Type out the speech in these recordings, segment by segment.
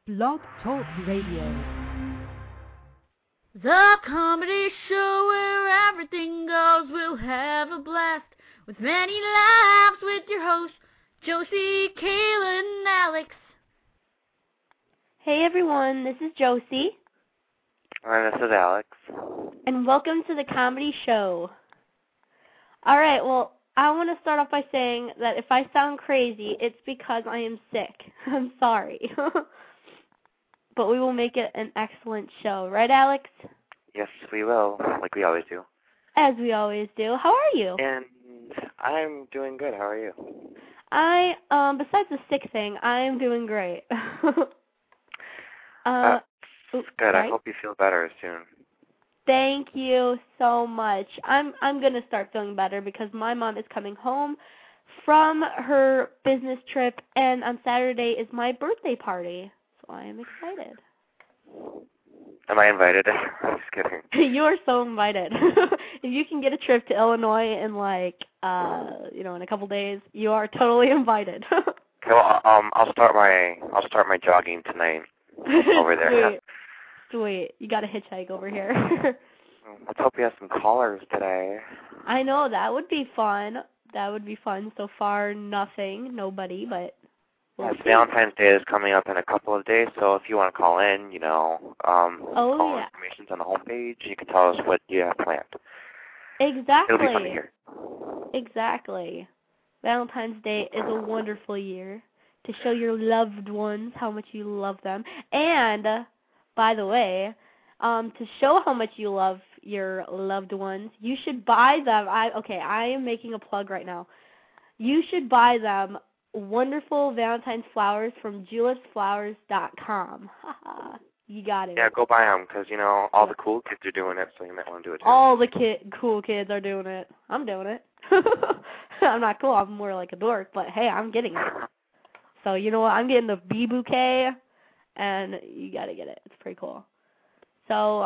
Blog Talk Radio. The comedy show where everything goes. We'll have a blast with many laughs with your hosts, Josie, Kayla, and Alex. Hey everyone, this is Josie. And this is Alex. And welcome to the comedy show. Alright, well, I want to start off by saying that if I sound crazy, it's because I am sick. I'm sorry. But we will make it an excellent show. Right, Alex? Yes, we will, like we always do. As we always do. How are you? And I'm doing good. How are you? Besides the sick thing, I am doing great. Good. Right? I hope you feel better soon. Thank you so much. I'm going to start feeling better because my mom is coming home from her business trip, and on Saturday is my birthday party. So I am excited. Am I invited? I'm just kidding. You are so invited. If you can get a trip to Illinois in in a couple days, you are totally invited. Okay, well, I'll start my jogging tonight over there. Sweet. You got to hitchhike over here. Let's hope we have some callers today. I know, that would be fun. So far, nobody, but we'll see. Valentine's Day is coming up in a couple of days, so if you want to call in, call information's on the homepage. You can tell us what you have planned. Exactly. It'll be fun to hear. Exactly. Valentine's Day is a wonderful year to show your loved ones how much you love them. And, by the way, to show how much you love your loved ones, you should buy them. I am making a plug right now. You should buy them wonderful Valentine's flowers from julepsflowers.com. You got it. Yeah, go buy them because, all the cool kids are doing it, so you might want to do it too. All the cool kids are doing it. I'm doing it. I'm not cool. I'm more like a dork, but hey, I'm getting it. So, you know what? I'm getting the bee bouquet, and you got to get it. It's pretty cool. So,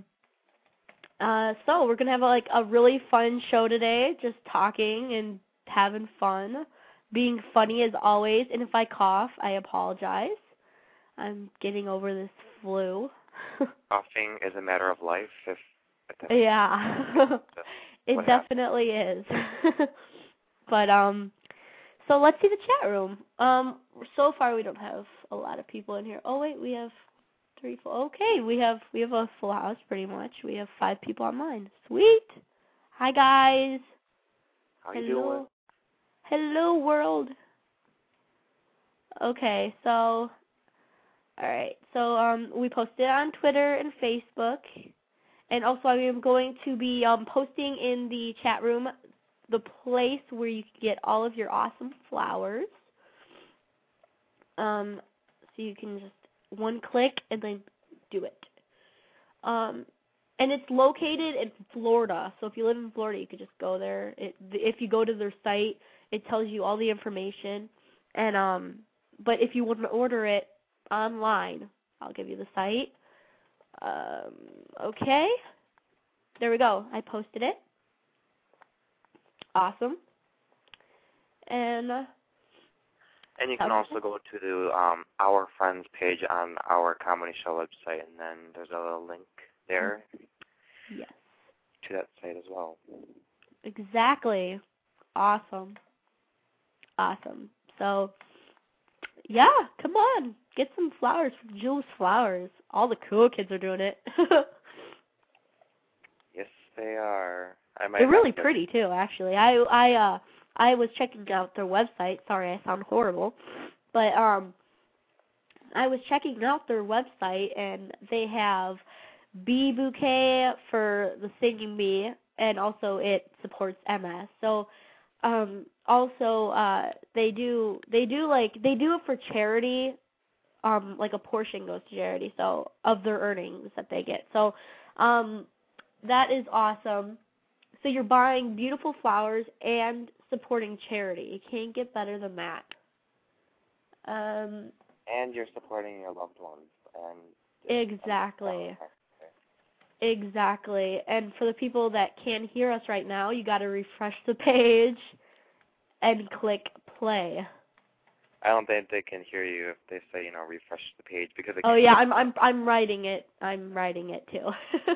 we're going to have a really fun show today, just talking and having fun, being funny as always. And if I cough, I apologize. I'm getting over this flu. Coughing is a matter of life. Yeah, it definitely is. But, so let's see the chat room. So far we don't have a lot of people in here. Oh, wait, we have 3, 4. Okay, we have a full house pretty much. We have 5 people online. Sweet. Hi, guys. How you doing? Hello, world. Okay, so, alright. So, we posted on Twitter and Facebook. And also I am going to be posting in the chat room the place where you can get all of your awesome flowers. So you can just one click and then do it. And it's located in Florida. So if you live in Florida, you could just go there. If you go to their site, it tells you all the information. And but if you want to order it online, I'll give you the site. Okay. There we go. I posted it. Awesome. And you can also go to Our Friends page on our comedy show website, and then there's a little link there. Yes. To that site as well. Exactly. Awesome. So, yeah, come on. Get some flowers from Jules Flowers. All the cool kids are doing it. Yes, they are. They're really pretty too, actually. I was checking out their website. Sorry, I sound horrible, but I was checking out their website, and they have bee bouquet for the singing bee, and also it supports MS. So, they do it for charity. A portion goes to charity, so of their earnings that they get. So, that is awesome. So you're buying beautiful flowers and supporting charity. You can't get better than that. And you're supporting your loved ones. Exactly. Exactly. And for the people that can't hear us right now, you got to refresh the page and click play. I don't think they can hear you if they say, refresh the page because. Oh yeah, I'm writing it. I'm writing it too.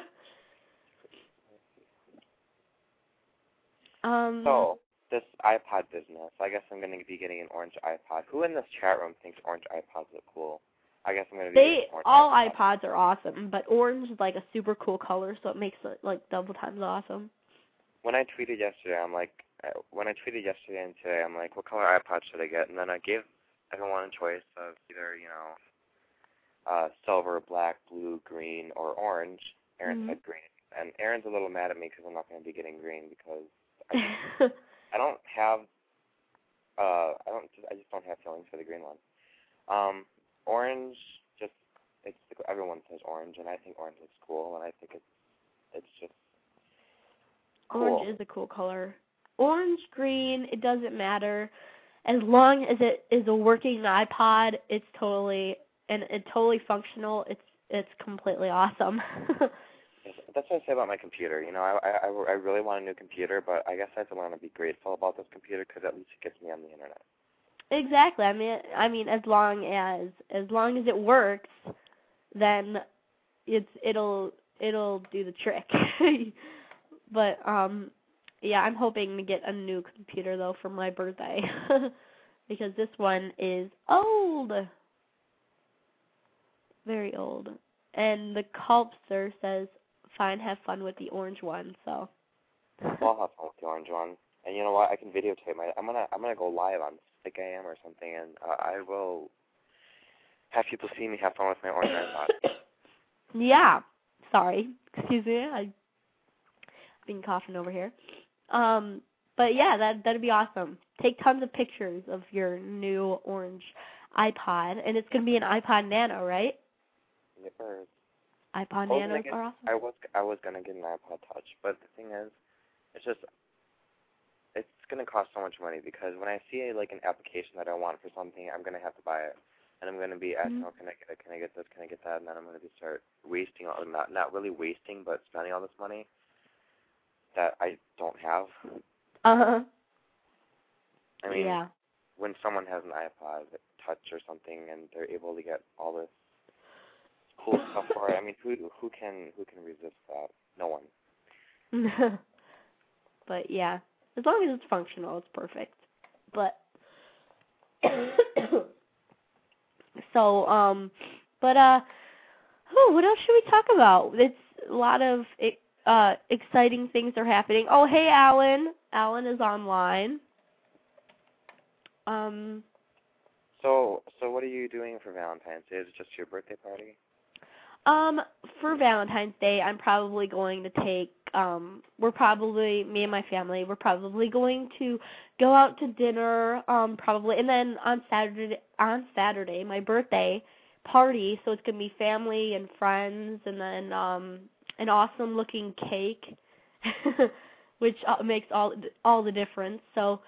So this iPod business, I guess I'm going to be getting an orange iPod. Who in this chat room thinks orange iPods look cool? I guess I'm going to be getting orange all iPods. iPods are awesome, but orange is like a super cool color, so it makes it like double times awesome. When I tweeted yesterday, and today, I'm like, what color iPod should I get? And then I gave everyone a choice of either, silver, black, blue, green, or orange. Aaron said green. And Aaron's a little mad at me because I'm not going to be getting green because I don't have, I just don't have feelings for the green one. Orange, everyone says orange, and I think orange looks cool, and I think it's just cool. Orange is a cool color. Orange, green, it doesn't matter. As long as it is a working iPod, it's totally functional. It's completely awesome. That's what I say about my computer. I really want a new computer, but I guess I have to learn to be grateful about this computer because at least it gets me on the internet. Exactly. I mean, as long as it works, then it'll do the trick. But yeah, I'm hoping to get a new computer though for my birthday because this one is old, very old. And the Culpster says, "Fine, have fun with the orange one." So. Well, I'll have fun with the orange one. And you know what? I can videotape I'm gonna go live on Stick AM or something, and I will have people see me have fun with my orange iPod. Yeah. Sorry. Excuse me. I've been coughing over here. But yeah, that'd be awesome. Take tons of pictures of your new orange iPod, and it's gonna be an iPod Nano, right? Yippers. iPod Nanos are awesome. I was gonna get an iPod Touch, but the thing is, it's gonna cost so much money because when I see an application that I want for something, I'm gonna have to buy it, and I'm gonna be asking, can I get it? Can I get this? Can I get that? And then I'm gonna start wasting not really wasting, but spending all this money that I don't have. I mean, yeah. When someone has an iPod Touch or something and they're able to get all this cool stuff for it, I mean, who can resist that? No one. But yeah, as long as it's functional, it's perfect. But so what else should we talk about? It's a lot of exciting things are happening. Oh, hey, Alan. Alan is online. So what are you doing for Valentine's Day? Is it just your birthday party? For Valentine's Day, I'm probably going to take, me and my family, we're probably going to go out to dinner, probably, and then on Saturday, my birthday party, so it's going to be family and friends, and then, an awesome looking cake, which makes all the difference, so,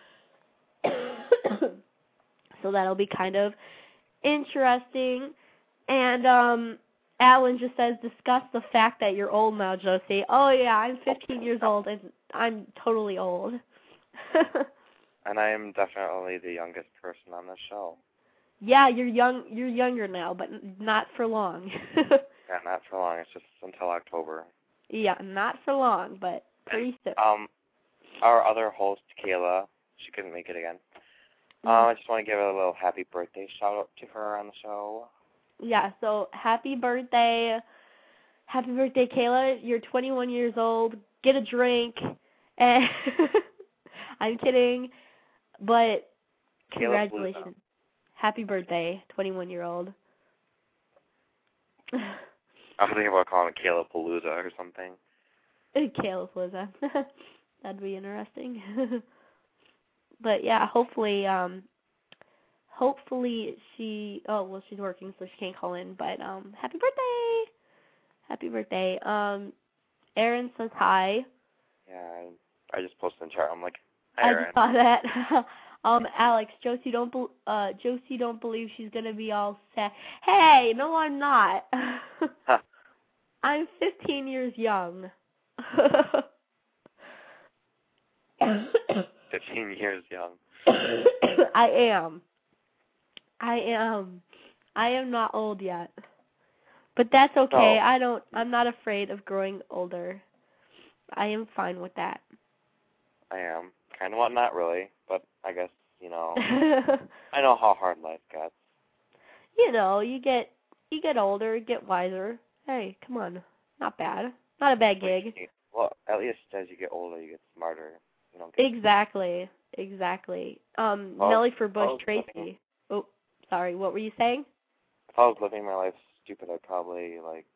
so that'll be kind of interesting, and, Alan just says, discuss the fact that you're old now, Josie. Oh, yeah, I'm 15 years old, and I'm totally old. And I am definitely the youngest person on the show. Yeah, you're younger now, but not for long. Yeah, not for long. It's just until October. Yeah, not for long, but pretty soon. Our other host, Kayla, she couldn't make it again. I just want to give her a little happy birthday shout-out to her on the show. Yeah, so happy birthday, Kayla. You're 21 years old. Get a drink. And I'm kidding, but congratulations. Palooza. Happy birthday, 21-year-old. I was thinking about calling it Kayla Palooza or something. Kayla Palooza. That'd be interesting. But yeah, hopefully she's working, so she can't call in, but happy birthday. Aaron says hi. Yeah, I just posted in the chat. I'm like, hi, Aaron. I just saw that. Alex, Josie don't believe she's gonna be all sad. Hey, no, I'm not. I'm 15 years young. 15 years young. I am. I am not old yet. But that's okay. So, I'm not afraid of growing older. I am fine with that. I am. Kind of, well, not really, but I guess, I know how hard life gets. You get older, you get wiser. Hey, come on. Not bad. Not a bad gig. Well, at least as you get older, you get smarter. Exactly. Nellie for Bush Tracy. Oh, sorry, what were you saying? If I was living my life stupid, I'd probably,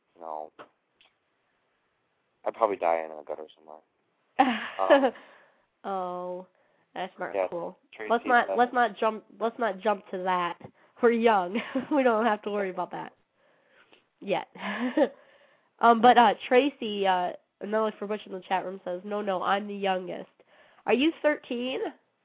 I'd probably die in a gutter somewhere. Oh, that's not cool. Tracy, Let's not jump to that. We're young. We don't have to worry about that yet. But Tracy, Nellie for Bush in the chat room says, no, I'm the youngest. Are you 13?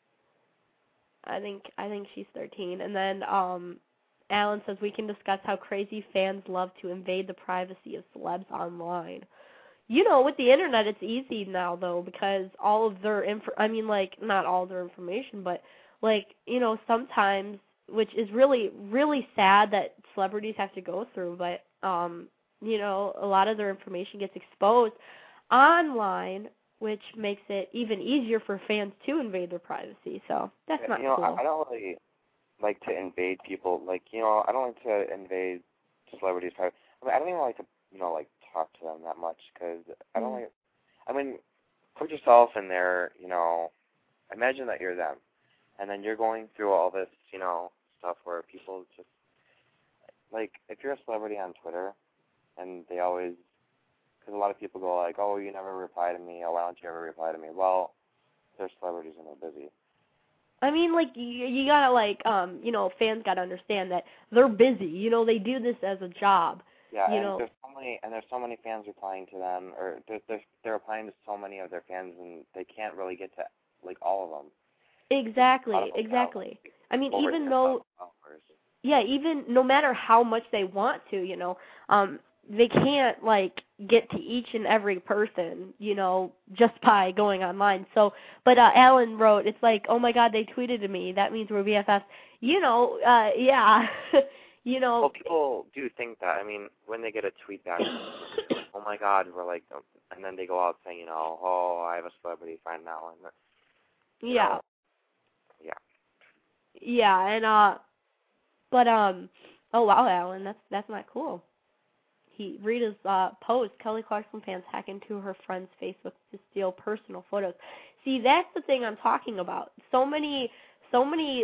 I think she's 13. And then Alan says we can discuss how crazy fans love to invade the privacy of celebs online. With the internet, it's easy now though, because all of their not all their information, but sometimes, which is really, really sad that celebrities have to go through, but a lot of their information gets exposed online, which makes it even easier for fans to invade their privacy. So that's not cool. I don't really like to invade people. I don't like to invade celebrities' privacy. I don't even like to, talk to them that much because I don't like. Put yourself in there. Imagine that you're them, and then you're going through all this, stuff where people just if you're a celebrity on Twitter, and they always. Because a lot of people go oh, you never reply to me. Oh, why don't you ever reply to me? Well, they're celebrities and they're busy. You gotta fans gotta understand that they're busy. They do this as a job. Yeah, there's so many fans replying to them, or they're replying to so many of their fans, and they can't really get to all of them. Exactly. Even though, even no matter how much they want to, they can't get to each and every person, just by going online. So, but Alan wrote, it's oh my God, they tweeted to me. That means we're BFFs. Yeah. Well, people do think that. When they get a tweet back, oh my God, we're and then they go out saying, oh, I have a celebrity friend now, and yeah. Yeah. Yeah, and oh wow, Alan, that's not cool. Rita's post, Kelly Clarkson fans hack into her friend's Facebook to steal personal photos. See, that's the thing I'm talking about. So many so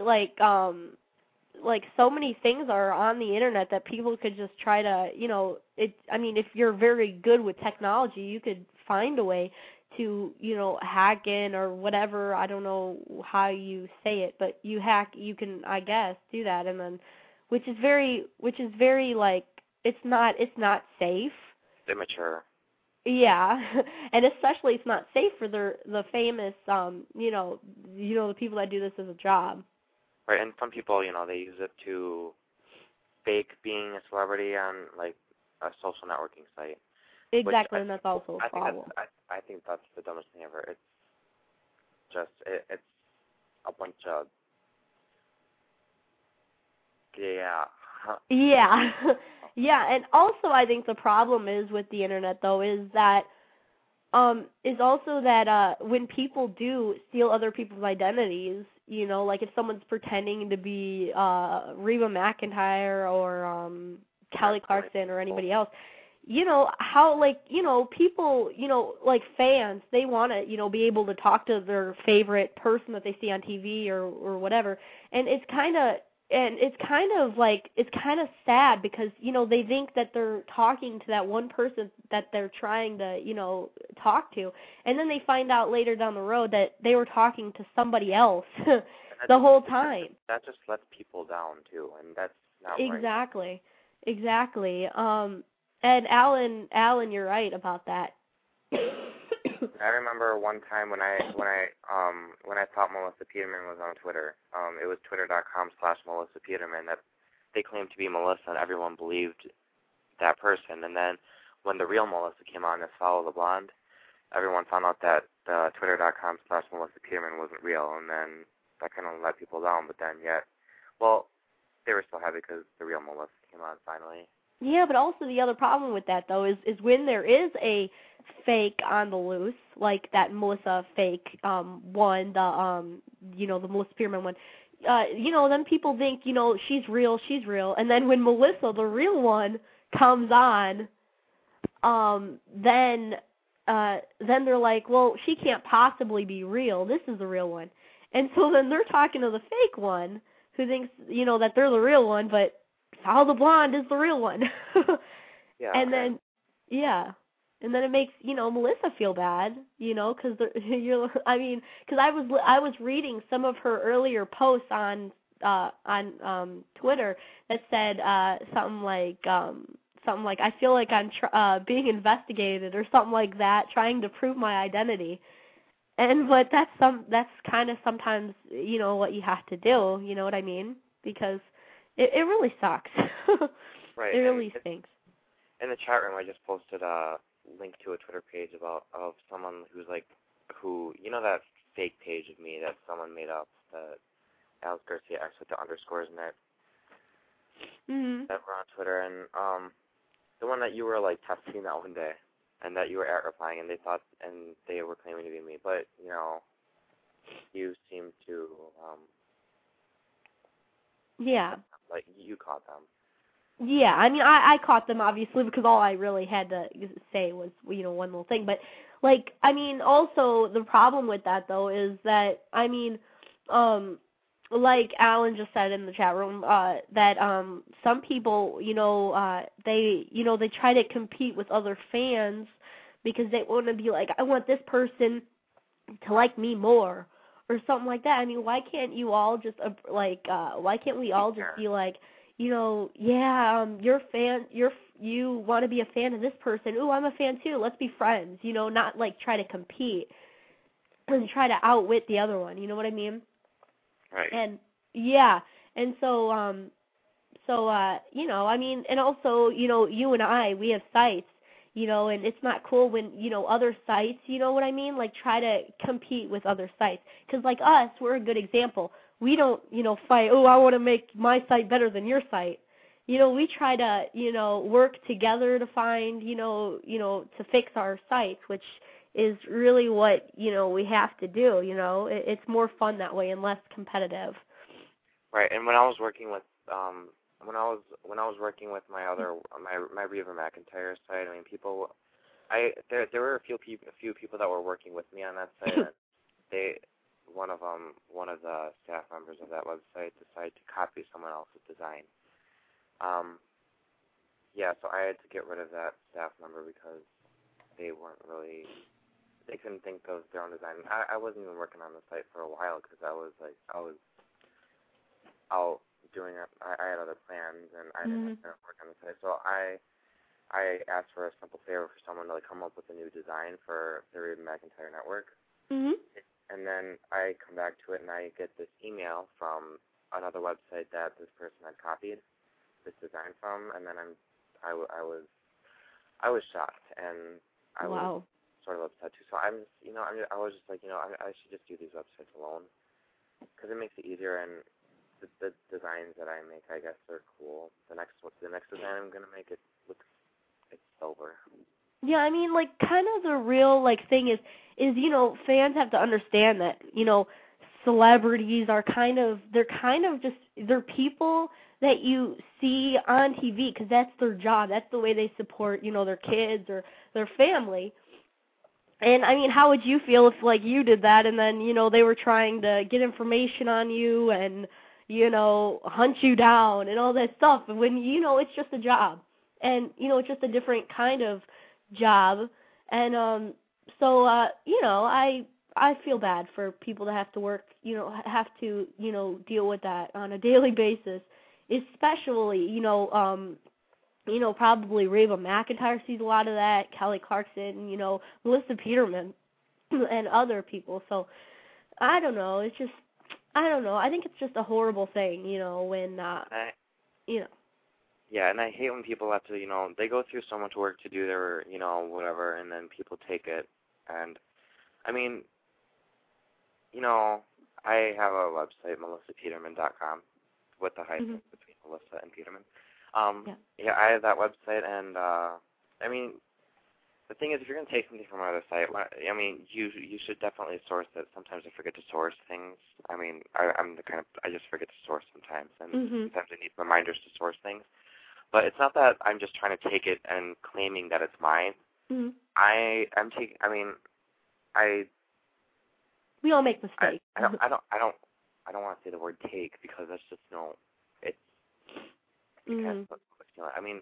many things are on the internet that people could just try to, if you're very good with technology, you could find a way to, hack in or whatever. I don't know how you say it, but you can, I guess, do that, and then, which is very it's not safe. Immature. Yeah, and especially it's not safe for the famous, the people that do this as a job. Right, and some people, they use it to fake being a celebrity on a social networking site. Exactly, and that's also a problem. I think that's the dumbest thing ever. It's just it's a bunch of Yeah, yeah, and also I think the problem is with the internet though is also that when people do steal other people's identities, if someone's pretending to be Reba McEntire or Kelly Clarkson or anybody else, how people, fans, they want to, be able to talk to their favorite person that they see on TV or whatever, and it's kind of sad because, they think that they're talking to that one person that they're trying to, talk to, and then they find out later down the road that they were talking to somebody else the whole time. That just lets people down, too, and that's not right. Exactly. And Alan, you're right about that. I remember one time when I thought Melissa Peterman was on Twitter. It was twitter.com/Melissa Peterman that they claimed to be Melissa, and everyone believed that person. And then when the real Melissa came on as Follow the Blonde, everyone found out that twitter.com/Melissa Peterman wasn't real, and then that kind of let people down. But then they were so happy because the real Melissa came on finally. Yeah, but also the other problem with that, though, is when there is a fake on the loose, like that Melissa fake one, the the Melissa Peterman one, then people think, she's real, and then when Melissa, the real one, comes on, then they're like, well, she can't possibly be real. This is the real one, and so then they're talking to the fake one, who thinks, that they're the real one, but Sal the Blonde is the real one. Yeah. And then, and then it makes Melissa feel bad, because because I was reading some of her earlier posts on Twitter that said something like I feel like I'm being investigated or something like that, trying to prove my identity. But that's kind of sometimes what you have to do. You know what I mean? Because it really sucks. Right. It really stinks. In the chat room, I just posted a link to a Twitter page of someone who's that fake page of me that someone made up, that Alex Garcia X with the underscores in it. Mm-hmm. That were on Twitter, and the one that you were testing that one day, and that you were replying, and they were claiming to be me, but you seem to you caught them. Yeah, I mean, I caught them, obviously, because all I really had to say was, one little thing. But, also the problem with that, though, is that, like Alan just said in the chat room, that some people, they try to compete with other fans because they want to be like, I want this person to like me more, or something like that. I mean, why can't you all just, why can't we all just be like, you're a fan, you want to be a fan of this person. Ooh, I'm a fan too. Let's be friends. Not try to compete and try to outwit the other one. You know what I mean? Right. And and so and also, you and I, we have sites, and it's not cool when, other sites, you know what I mean, try to compete with other sites. Because us, we're a good example. We don't, fight, oh, I want to make my site better than your site. We try to, work together to find, to fix our sites, which is really what, we have to do, It's more fun that way and less competitive. Right, and when I was working with, when I was working with my Reva McEntire site, there were a few people that were working with me on that site, and one of the staff members of that website decided to copy someone else's design. So I had to get rid of that staff member because they couldn't think of their own design. I wasn't even working on the site for a while because I was out doing it. I had other plans and I didn't have to work on the site. So I asked for a simple favor for someone to come up with a new design for the Reva McEntire network. Mm-hmm. And then I come back to it and I get this email from another website that this person had copied this design from, and then I was shocked and I was sort of upset too. So I was just like, I should just do these websites alone because it makes it easier, and the designs that I make, I guess, are cool. The next design I'm gonna make, it's silver. Yeah, I mean, kind of the real thing is fans have to understand that celebrities are they're people that you see on TV because that's their job. That's the way they support their kids or their family. And I mean, how would you feel if you did that and then they were trying to get information on you and hunt you down and all that stuff when it's just a job and it's just a different kind of job. And so I feel bad for people that have to work, have to, deal with that on a daily basis, especially, probably Reva McEntire sees a lot of that, Kelly Clarkson, Melissa Peterman, and other people. So I don't know. It's just, I don't know. I think it's just a horrible thing, when, Yeah, and I hate when people have to, they go through so much work to do their, whatever, and then people take it. And, I mean, I have a website, melissapeterman.com, with the hyphen between Melissa and Peterman. Yeah, I have that website, and I mean, the thing is, if you're going to take something from another site, I mean, you should definitely source it. Sometimes I forget to source things. I mean, I'm the kind of, I just forget to source sometimes, and sometimes I need reminders to source things. But it's not that I'm just trying to take it and claiming that it's mine. We all make mistakes. I don't want to say the word take because that's just it's. I mean,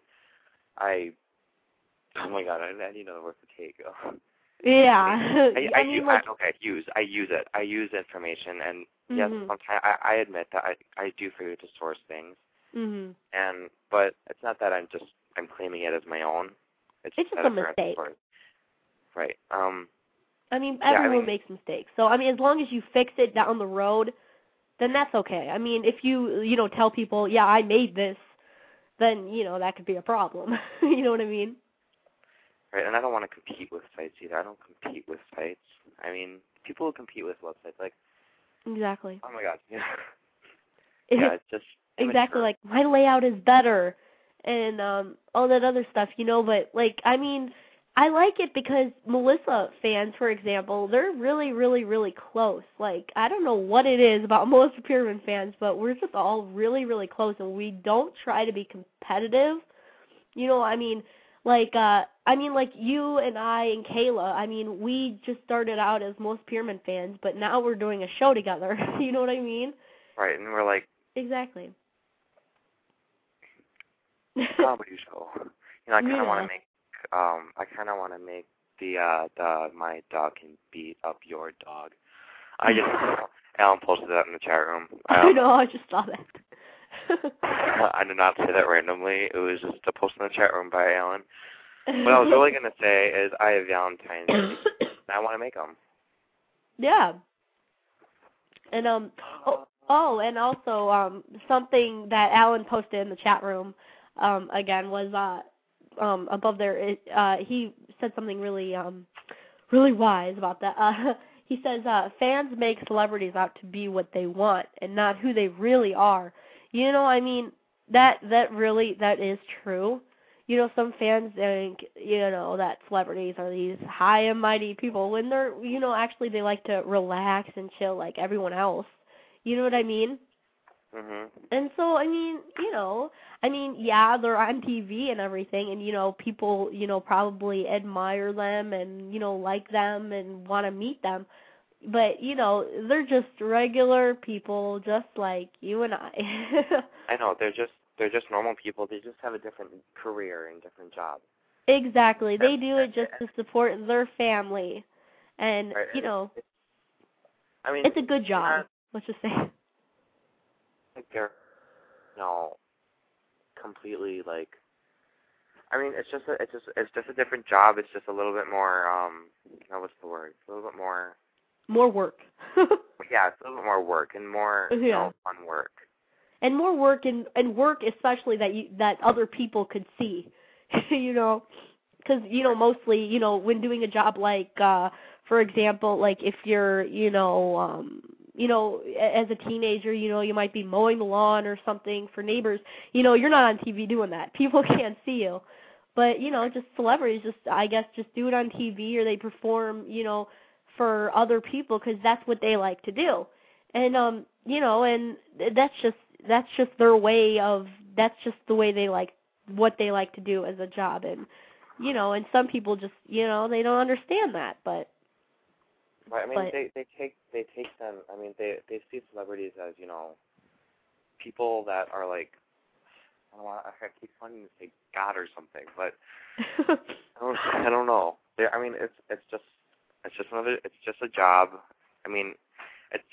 oh my God, I need another word for take. Yeah. I use it. I use information, and yes, sometimes I admit that I do forget to source things. But it's not that I'm claiming it as my own. It's just a mistake. Right. I mean, everyone makes mistakes. So, I mean, as long as you fix it down the road, then that's okay. I mean, if you tell people, yeah, I made this, then, that could be a problem. You know what I mean? Right, and I don't want to compete with sites either. I don't compete with sites. I mean, people who compete with websites, like... Exactly. Oh, my God. Yeah, it's just... Exactly, like, my layout is better, and all that other stuff, but, like, I mean... I like it because Melissa fans, for example, they're really, really, really close. Like, I don't know what it is about Melissa Peterman fans, but we're just all really, really close, and we don't try to be competitive. Like you and I and Kayla, I mean, we just started out as Melissa Peterman fans, but now we're doing a show together. You know what I mean? Right, and we're like... Exactly. Comedy show. I kind of want to make... I kind of want to make the my dog can beat up your dog. Alan posted that in the chat room. I know, I just saw that. I did not say that randomly. It was just a post in the chat room by Alan. What I was really going to say is I have Valentine's Day, and I want to make them. Yeah. And, and also, something that Alan posted in the chat room, again, was, above there, he said something really, really wise about that. He says, fans make celebrities out to be what they want and not who they really are. I mean, that is true. Some fans think, that celebrities are these high and mighty people when they're, actually they like to relax and chill like everyone else. You know what I mean? And so, I mean, yeah, they're on TV and everything, and, people, probably admire them and, like them and want to meet them. But, they're just regular people just like you and I. I know, they're just normal people. They just have a different career and different job. Exactly. They do it just to support their family. And, right. It's a good job, let's just say. Like they're, completely like. I mean, it's just a different job. It's just a little bit more. What's the word? A little bit more. More work. Yeah, it's a little bit more work and more fun work. And more work and work especially that other people could see, because mostly when doing a job like for example, like if you're as a teenager, you might be mowing the lawn or something for neighbors. You're not on TV doing that. People can't see you. But, just celebrities just do it on TV or they perform, for other people because that's what they like to do. And, and that's just their way that's just the way they like, what they like to do as a job. And, and some people just, they don't understand that, but. Right, I mean, they take them. I mean, they see celebrities as people that are like, I keep wanting to say God or something, but I don't know. I mean, it's just a job. I mean, it's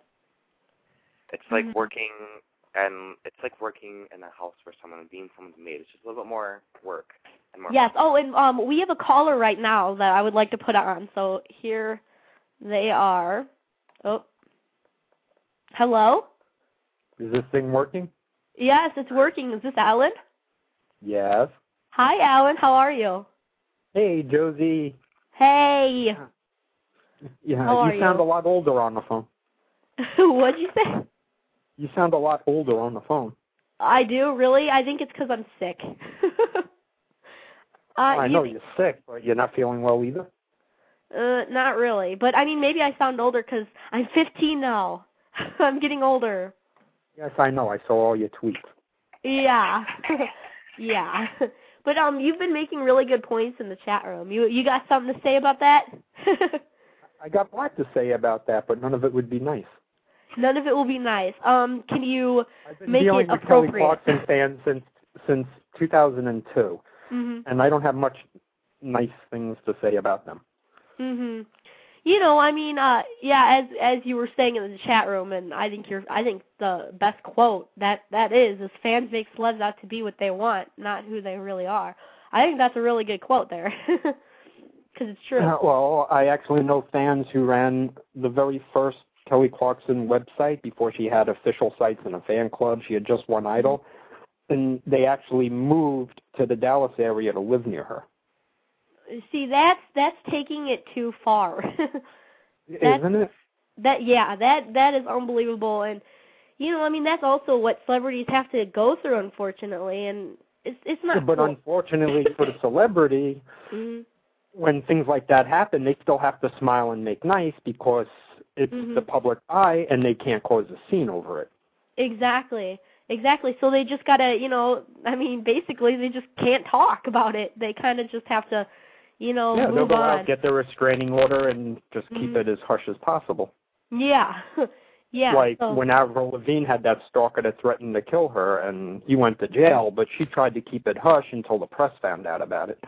like working, and it's like working in a house for someone and being someone's maid. It's just a little bit more work and more. Yes. Oh, and we have a caller right now that I would like to put on. So here. They are. Oh. Hello? Is this thing working? Yes, it's working. Is this Alan? Yes. Hi, Alan. How are you? Hey, Josie. Hey. Yeah, you sound a lot older on the phone. What'd you say? You sound a lot older on the phone. I do, really? I think it's because I'm sick. I know you're sick, but you're not feeling well either? Not really. But, I mean, maybe I sound older because I'm 15 now. I'm getting older. Yes, I know. I saw all your tweets. Yeah. Yeah. But, you've been making really good points in the chat room. You got something to say about that? I got a lot to say about that, but none of it would be nice. None of it will be nice. Can you I've been make dealing it with appropriate? Kelly Clarkson fans since 2002, and I don't have much nice things to say about them. You know, I mean, yeah, as you were saying in the chat room, and I think the best quote that is fans make celebs out to be what they want, not who they really are. I think that's a really good quote there, because it's true. Well, I actually know fans who ran the very first Kelly Clarkson website before she had official sites and a fan club. She had just won Idol, and they actually moved to the Dallas area to live near her. See, that's taking it too far. Isn't it? That is unbelievable, and you know, I mean, that's also what celebrities have to go through, unfortunately, and it's not. But cool. Unfortunately for the celebrity, when things like that happen, they still have to smile and make nice because it's the public eye, and they can't cause a scene over it. Exactly. So they just gotta, you know, I mean, basically they just can't talk about it. They kind of just have to, you know, move they'll go on. out, get their restraining order, and just keep it as hush as possible. Yeah. Yeah. Like when Avril Lavigne had that stalker that threatened to kill her, and he went to jail, but she tried to keep it hush until the press found out about it.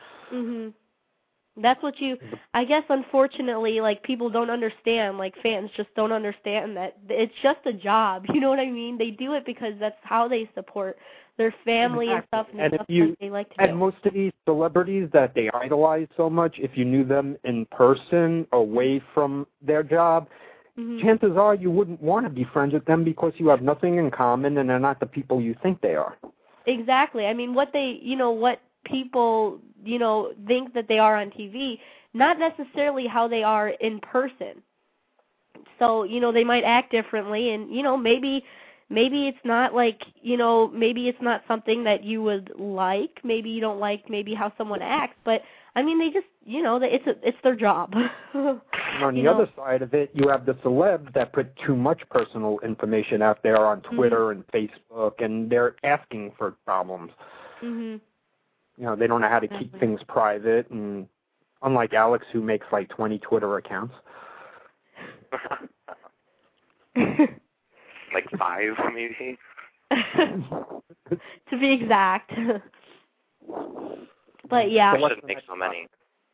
That's what I guess, unfortunately, like, people don't understand, like, fans just don't understand that it's just a job, you know what I mean? They do it because that's how they support their family and stuff, and stuff that they like to do. And most of these celebrities that they idolize so much, if you knew them in person, away from their job, chances are you wouldn't want to be friends with them because you have nothing in common and they're not the people you think they are. Exactly. I mean, what people, you know, think that they are on TV, not necessarily how they are in person. So, you know, they might act differently, and, you know, maybe it's not like, you know, maybe it's not something that you would like. Maybe you don't like maybe how someone acts, but, I mean, they just, you know, it's their job. And on the other side of it, you have the celebs that put too much personal information out there on Twitter and Facebook, and they're asking for problems. You know, they don't know how to keep things private, and unlike Alex, who makes like 20 Twitter accounts. Like 5, maybe? To be exact. But yeah. I shouldn't make so many.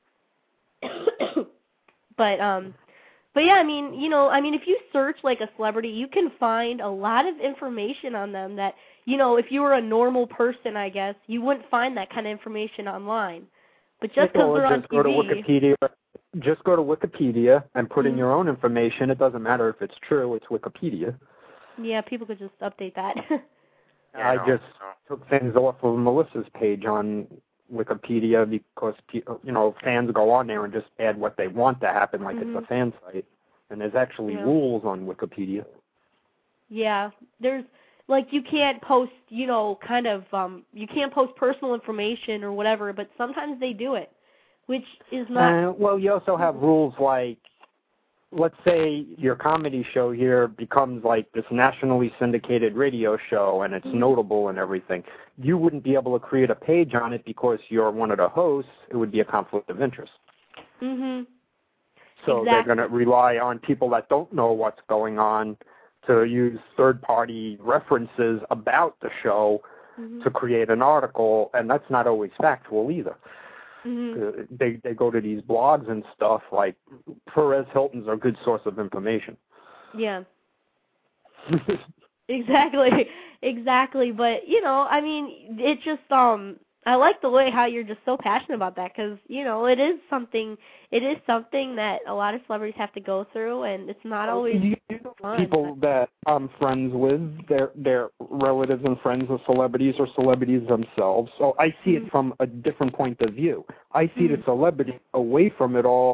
But yeah, I mean, you know, I mean, if you search like a celebrity, you can find a lot of information on them that, you know, if you were a normal person, I guess, you wouldn't find that kind of information online. But just because they're on TV. Just go to Wikipedia and put in your own information. It doesn't matter if it's true. It's Wikipedia. Yeah, people could just update that. I just took things off of Melissa's page on Wikipedia because, you know, fans go on there and just add what they want to happen like it's a fan site. And there's actually rules on Wikipedia. Yeah, there's, like, you can't post, you know, kind of, you can't post personal information or whatever, but sometimes they do it, which is not... well, you also have rules like, let's say your comedy show here becomes like this nationally syndicated radio show and it's notable and everything. You wouldn't be able to create a page on it because you're one of the hosts. It would be a conflict of interest. So they're going to rely on people that don't know what's going on to use third-party references about the show to create an article, and that's not always factual either. They go to these blogs and stuff, like Perez Hilton's a good source of information. Yeah. Exactly. But, you know, I mean, it just, I like the way how you're just so passionate about that because, you know, it is something that a lot of celebrities have to go through, and it's not always fun. People that I'm friends with, they're relatives and friends of celebrities or celebrities themselves. So I see it from a different point of view. I see the celebrity away from it all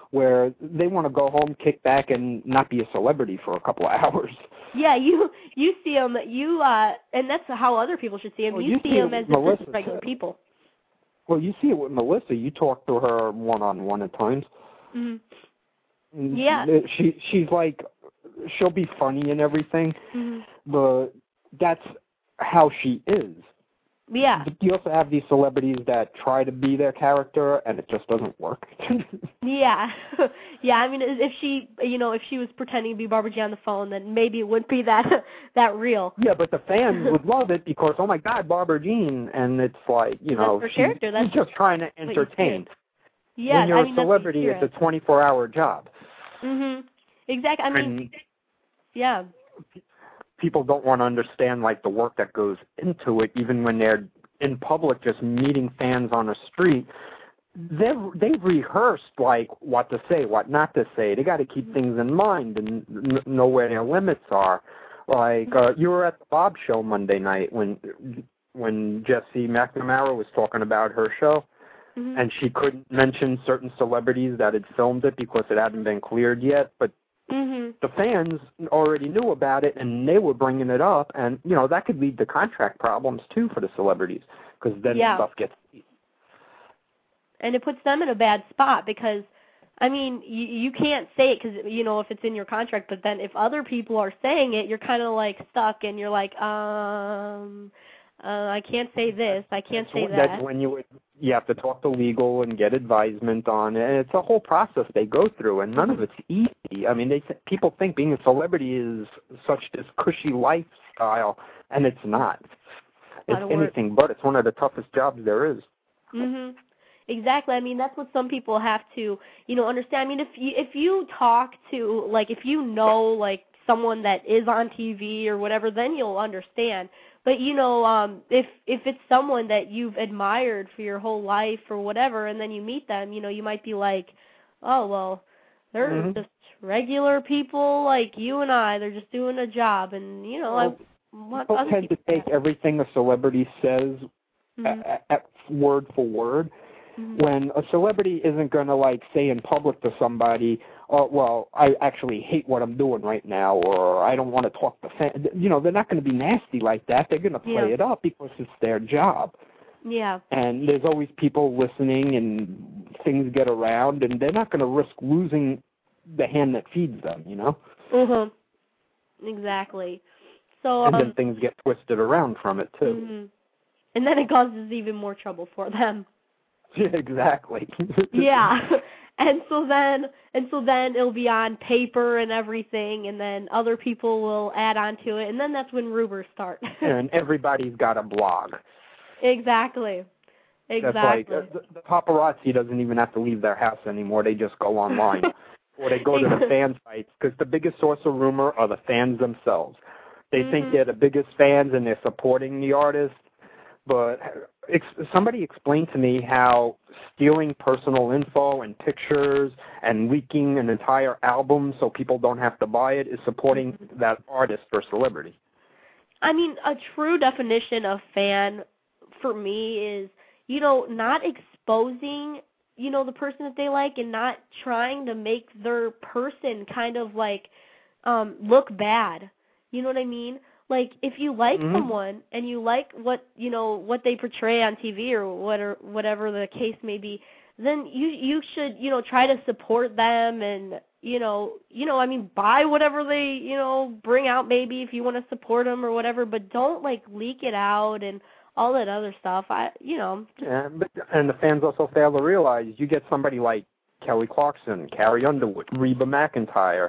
where they want to go home, kick back, and not be a celebrity for a couple of hours. Yeah, you see them, and that's how other people should see them. Well, you see them as Melissa just regular people. Well, you see it with Melissa. You talk to her one-on-one at times. Mm-hmm. Yeah. She's like, she'll be funny and everything, but that's how she is. Yeah. But you also have these celebrities that try to be their character, and it just doesn't work. Yeah. Yeah, I mean, if she was pretending to be Barbara Jean on the phone, then maybe it wouldn't be that real. Yeah, but the fans would love it because, oh my God, Barbara Jean, and it's like, that's her character. That's she's just trying to entertain. Yeah, when you're a celebrity, it's a 24-hour job. Exactly. I mean, yeah. People don't want to understand like the work that goes into it, even when they're in public, just meeting fans on the street. They've rehearsed like what to say, what not to say. They got to keep things in mind and know where their limits are. Like you were at the Bob Show Monday night when Jessie McNamara was talking about her show, and she couldn't mention certain celebrities that had filmed it because it hadn't been cleared yet, but the fans already knew about it, and they were bringing it up, and, that could lead to contract problems, too, for the celebrities, because then stuff gets... And it puts them in a bad spot, because, I mean, you can't say it, because, if it's in your contract, but then if other people are saying it, you're kind of, like, stuck, and you're like, I can't say this, I can't say that. That's when you have to talk to legal and get advisement on it. And it's a whole process they go through, and none of it's easy. I mean, people think being a celebrity is such this cushy lifestyle, and it's not. It's anything but. It's one of the toughest jobs there is. Exactly. I mean, that's what some people have to, understand. I mean, if you talk to, like, if you know, like, someone that is on TV or whatever, then you'll understand. But, if it's someone that you've admired for your whole life or whatever, and then you meet them, you might be like, oh, well, they're just regular people like you and I. They're just doing a job. And, I want people other tend to take everything a celebrity says at word for word. When a celebrity isn't going to, like, say in public to somebody, oh, well, I actually hate what I'm doing right now, or I don't want to talk to fans. They're not going to be nasty like that. They're going to play it up because it's their job. Yeah. And there's always people listening, and things get around, and they're not going to risk losing the hand that feeds them, Exactly. So, and then things get twisted around from it, too. And then it causes even more trouble for them. Yeah, exactly. Yeah. And so then it'll be on paper and everything, and then other people will add on to it, and then that's when rumors start. And everybody's got a blog. Exactly. That's like, the paparazzi doesn't even have to leave their house anymore. They just go online. Or they go to the fan sites, because the biggest source of rumor are the fans themselves. They think they're the biggest fans, and they're supporting the artist. But somebody explained to me how stealing personal info and pictures and leaking an entire album so people don't have to buy it is supporting that artist or celebrity. I mean, a true definition of fan for me is, not exposing, the person that they like, and not trying to make their person kind of like look bad. You know what I mean? Like, if you like someone and you like what they portray on TV or whatever the case may be, then you should, try to support them and, I mean, buy whatever they, bring out maybe if you want to support them or whatever, but don't, like, leak it out and all that other stuff. Yeah, and the fans also fail to realize you get somebody like Kelly Clarkson, Carrie Underwood, Reba McEntire.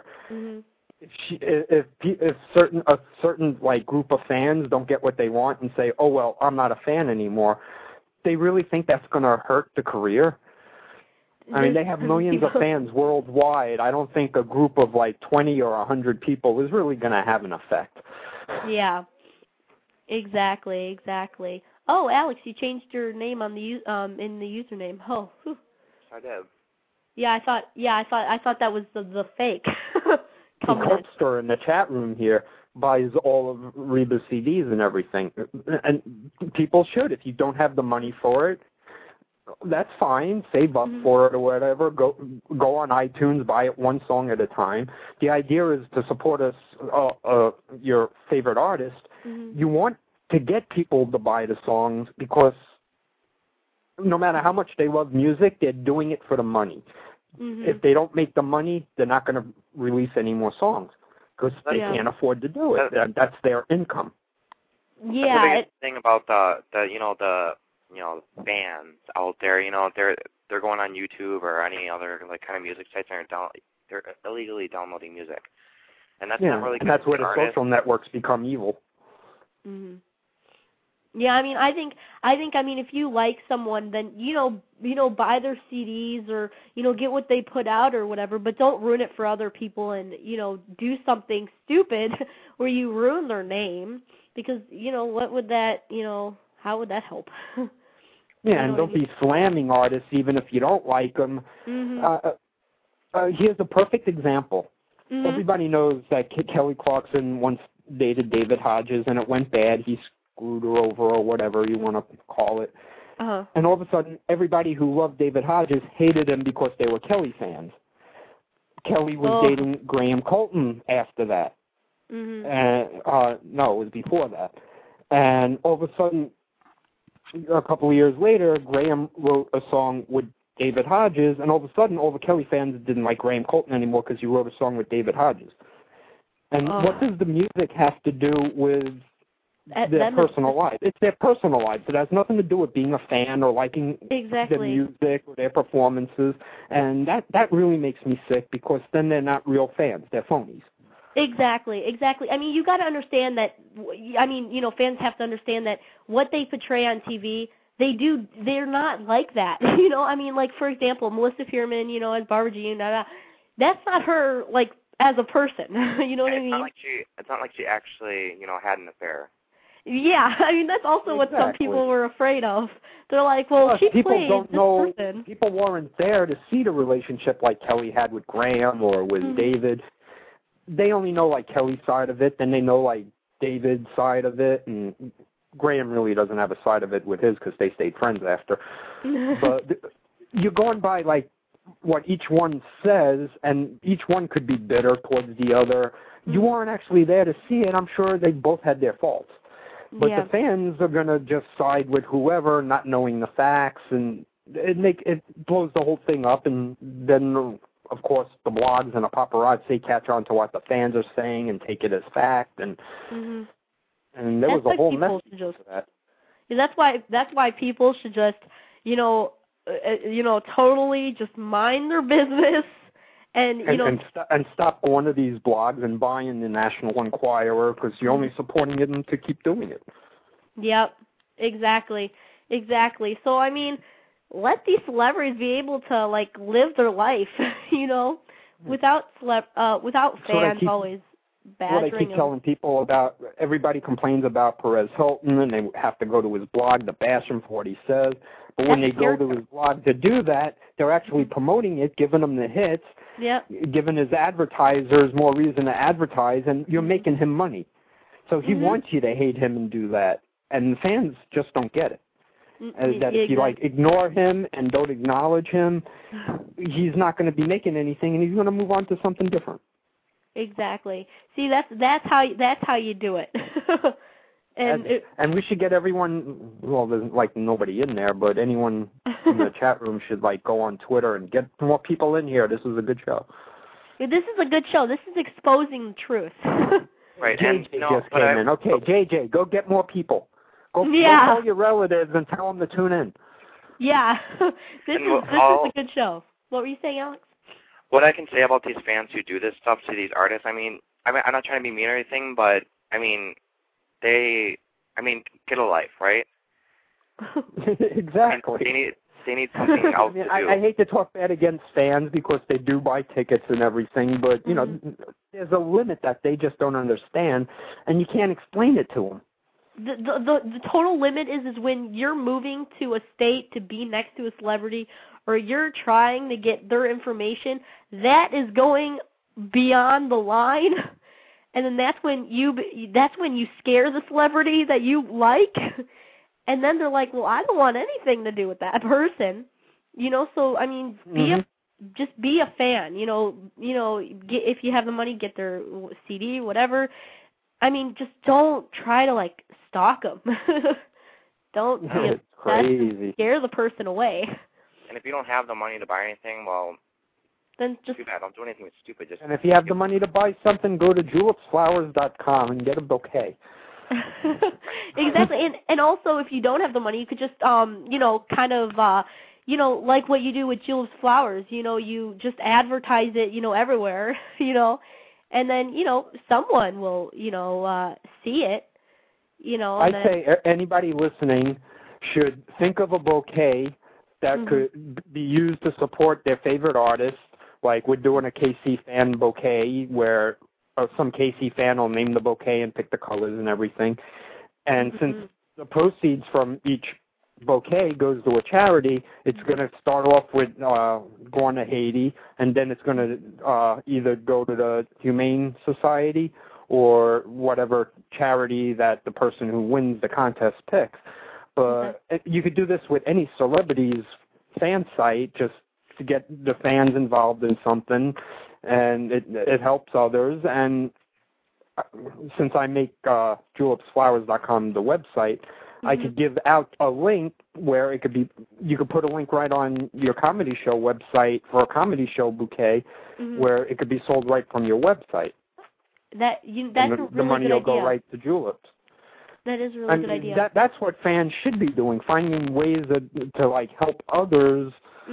If a certain like group of fans don't get what they want and say, oh, well, I'm not a fan anymore, they really think that's going to hurt the career? I mean, they have millions of fans worldwide. I don't think a group of like 20 or 100 people is really going to have an effect. Yeah, exactly. Oh, Alex, you changed your name on the in the username. Oh, whew. I did. Yeah, I thought that was the fake. The Copster in the chat room here buys all of Reba's CDs and everything. And people should. If you don't have the money for it, that's fine. Save up for it or whatever. Go on iTunes, buy it one song at a time. The idea is to support us, your favorite artist. You want to get people to buy the songs because no matter how much they love music, they're doing it for the money. If they don't make the money, they're not going to release any more songs because they can't afford to do it. That's their income. Yeah. That's the biggest thing about the bands out there. They're going on YouTube or any other like kind of music sites and they're illegally downloading music, and that's not really. And that's where the social networks become evil. Yeah, I mean, I think, if you like someone, then buy their CDs or get what they put out or whatever, but don't ruin it for other people and do something stupid where you ruin their name because what would that how would that help? Yeah, and don't be slamming artists even if you don't like them. Here's a perfect example. Everybody knows that Kelly Clarkson once dated David Hodges and it went bad. He screwed her over or whatever you want to call it. And all of a sudden, everybody who loved David Hodges hated him because they were Kelly fans. Kelly was dating Graham Colton after that. No, it was before that. And all of a sudden, a couple of years later, Graham wrote a song with David Hodges, and all of a sudden, all the Kelly fans didn't like Graham Colton anymore because he wrote a song with David Hodges. And what does the music have to do with their personal life? It's their personal lives. It has nothing to do with being a fan or liking the music or their performances. And that really makes me sick because then they're not real fans. They're phonies. Exactly. I mean, you got to understand that, fans have to understand that what they portray on TV, they're not like that. Like, for example, Melissa Fearman, as Barbara Jean, that's not her, like, as a person. You know what I mean? It's not like she actually, had an affair. Yeah, that's also what some people were afraid of. They're like, well, she played this person. People weren't there to see the relationship like Kelly had with Graham or with David. They only know, like, Kelly's side of it, then they know, like, David's side of it, and Graham really doesn't have a side of it with his because they stayed friends after. But you're going by, like, what each one says, and each one could be bitter towards the other. You weren't actually there to see it. I'm sure they both had their faults. But the fans are going to just side with whoever, not knowing the facts, and it blows the whole thing up, and then, of course, the blogs and the paparazzi catch on to what the fans are saying and take it as fact, and there was a whole mess to that. Yeah, that's why people should just, totally just mind their business and stop going to these blogs and buying the National Enquirer because you're only supporting them to keep doing it. Yep, exactly. So let these celebrities be able to like live their life, without fans always badgering What I keep them. telling people about, everybody complains about Perez Hilton and they have to go to his blog to bash him for what he says. But when they go to his blog to do that, they're actually promoting it, giving them the hits, giving his advertisers more reason to advertise, and you're making him money. So he wants you to hate him and do that. And the fans just don't get it. That if you ignore him and don't acknowledge him, he's not going to be making anything, and he's going to move on to something different. Exactly. See, that's how you do it. And we should get everyone. Well, there's nobody in there, but anyone in the chat room should go on Twitter and get more people in here. This is a good show. This is a good show. This is exposing the truth. Right. JJ just came in. Okay, JJ, go get more people. Go call your relatives and tell them to tune in. Yeah. This is a good show. What were you saying, Alex? What I can say about these fans who do this stuff to these artists, I'm not trying to be mean or anything, but get a life, right? Exactly. They need something else to do. I hate to talk bad against fans because they do buy tickets and everything, but there's a limit that they just don't understand, and you can't explain it to them. The total limit is when you're moving to a state to be next to a celebrity, or you're trying to get their information. That is going beyond the line. And then that's when you scare the celebrity that you like, and then they're like, well, I don't want anything to do with that person, you know. So I mean, just be a fan, you know. If you have the money, get their CD, whatever. I mean, just don't try to like stalk them. Don't it's crazy. Scare the person away. And if you don't have the money to buy anything, well, then just too bad. Don't do anything that's stupid. Just and if you have the money to buy something, go to julipsflowers.com and get a bouquet. Exactly, and also if you don't have the money, you could just you know, kind of you know, like what you do with Julips Flowers. You know, you just advertise it, you know, everywhere. You know, and then you know someone will you know see it. You know, I'd say anybody listening should think of a bouquet that could be used to support their favorite artist. Like we're doing a KC fan bouquet where some KC fan will name the bouquet and pick the colors and everything. And since the proceeds from each bouquet goes to a charity, it's going to start off with going to Haiti, and then it's going to either go to the Humane Society or whatever charity that the person who wins the contest picks. But you could do this with any celebrity's fan site, just to get the fans involved in something, and it helps others. And since I make julipsflowers.com the website, I could give out a link where it could be, you could put a link right on your comedy show website for a comedy show bouquet, where it could be sold right from your website. That's a really good idea. The money will go right to Julips. That is a really good idea. That's what fans should be doing, finding ways to like help others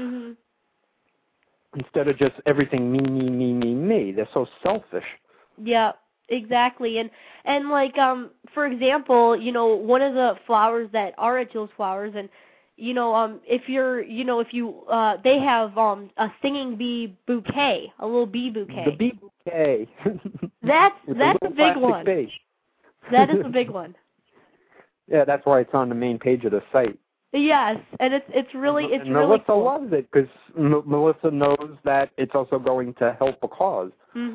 instead of just everything me. They're so selfish. Yeah, exactly. And like for example, you know, one of the flowers that are at Julips Flowers, and you know, if you're, you know, if you they have a singing bee bouquet, a little bee bouquet. The bee bouquet. That's a big one. Base. That is a big one. Yeah, that's why it's on the main page of the site. Yes, and it's really Melissa cool. loves it because Melissa knows that it's also going to help a cause.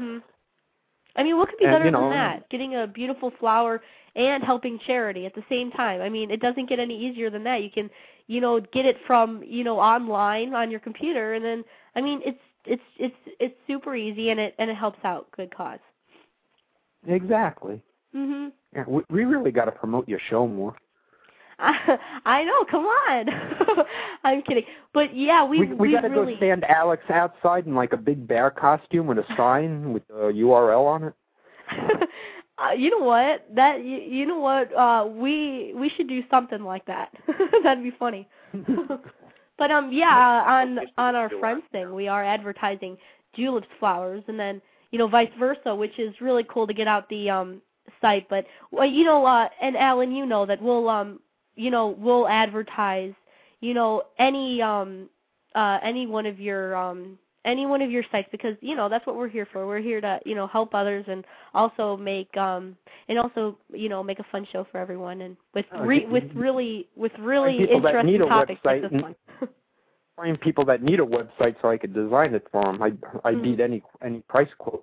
I mean, what could be better than that? Getting a beautiful flower and helping charity at the same time. I mean, it doesn't get any easier than that. You can, you know, get it from, you know, online on your computer, and then I mean, it's super easy, and it helps out good cause. Exactly. Yeah, we really got to promote your show more. I know. Come on. I'm kidding. But yeah, we got to really go stand Alex outside in like a big bear costume with a sign with the URL on it. You know what? You know what? We should do something like that. That'd be funny. But yeah, on our Friends thing, we are advertising Julips Flowers, and then you know vice versa, which is really cool to get out the site. But well, you know, and Alan, you know that we'll advertise, you know, any one of your sites, because you know that's what we're here for. We're here to, you know, help others and also make you know, make a fun show for everyone, and with really interesting topics like this one. Find people that need a website so I could design it for them. I beat any price quote.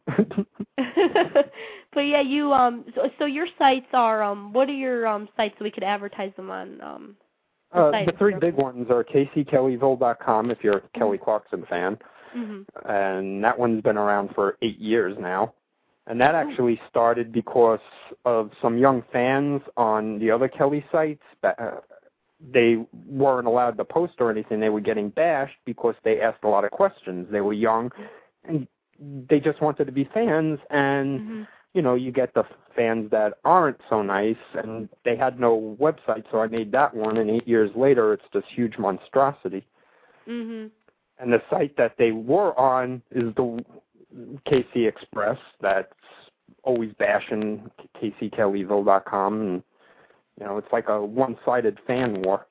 But yeah, you so your sites are what are your sites so we could advertise them on the three big ones are kckellyville.com if you're a Kelly Clarkson fan. And that one's been around for 8 years now. And that actually started because of some young fans on the other Kelly sites. They weren't allowed to post or anything. They were getting bashed because they asked a lot of questions. They were young, and they just wanted to be fans. And, you know, you get the fans that aren't so nice, and they had no website, so I made that one. And 8 years later, it's this huge monstrosity. And the site that they were on is the KC Express that's always bashing kckellyville.com, and you know, it's like a one-sided fan war.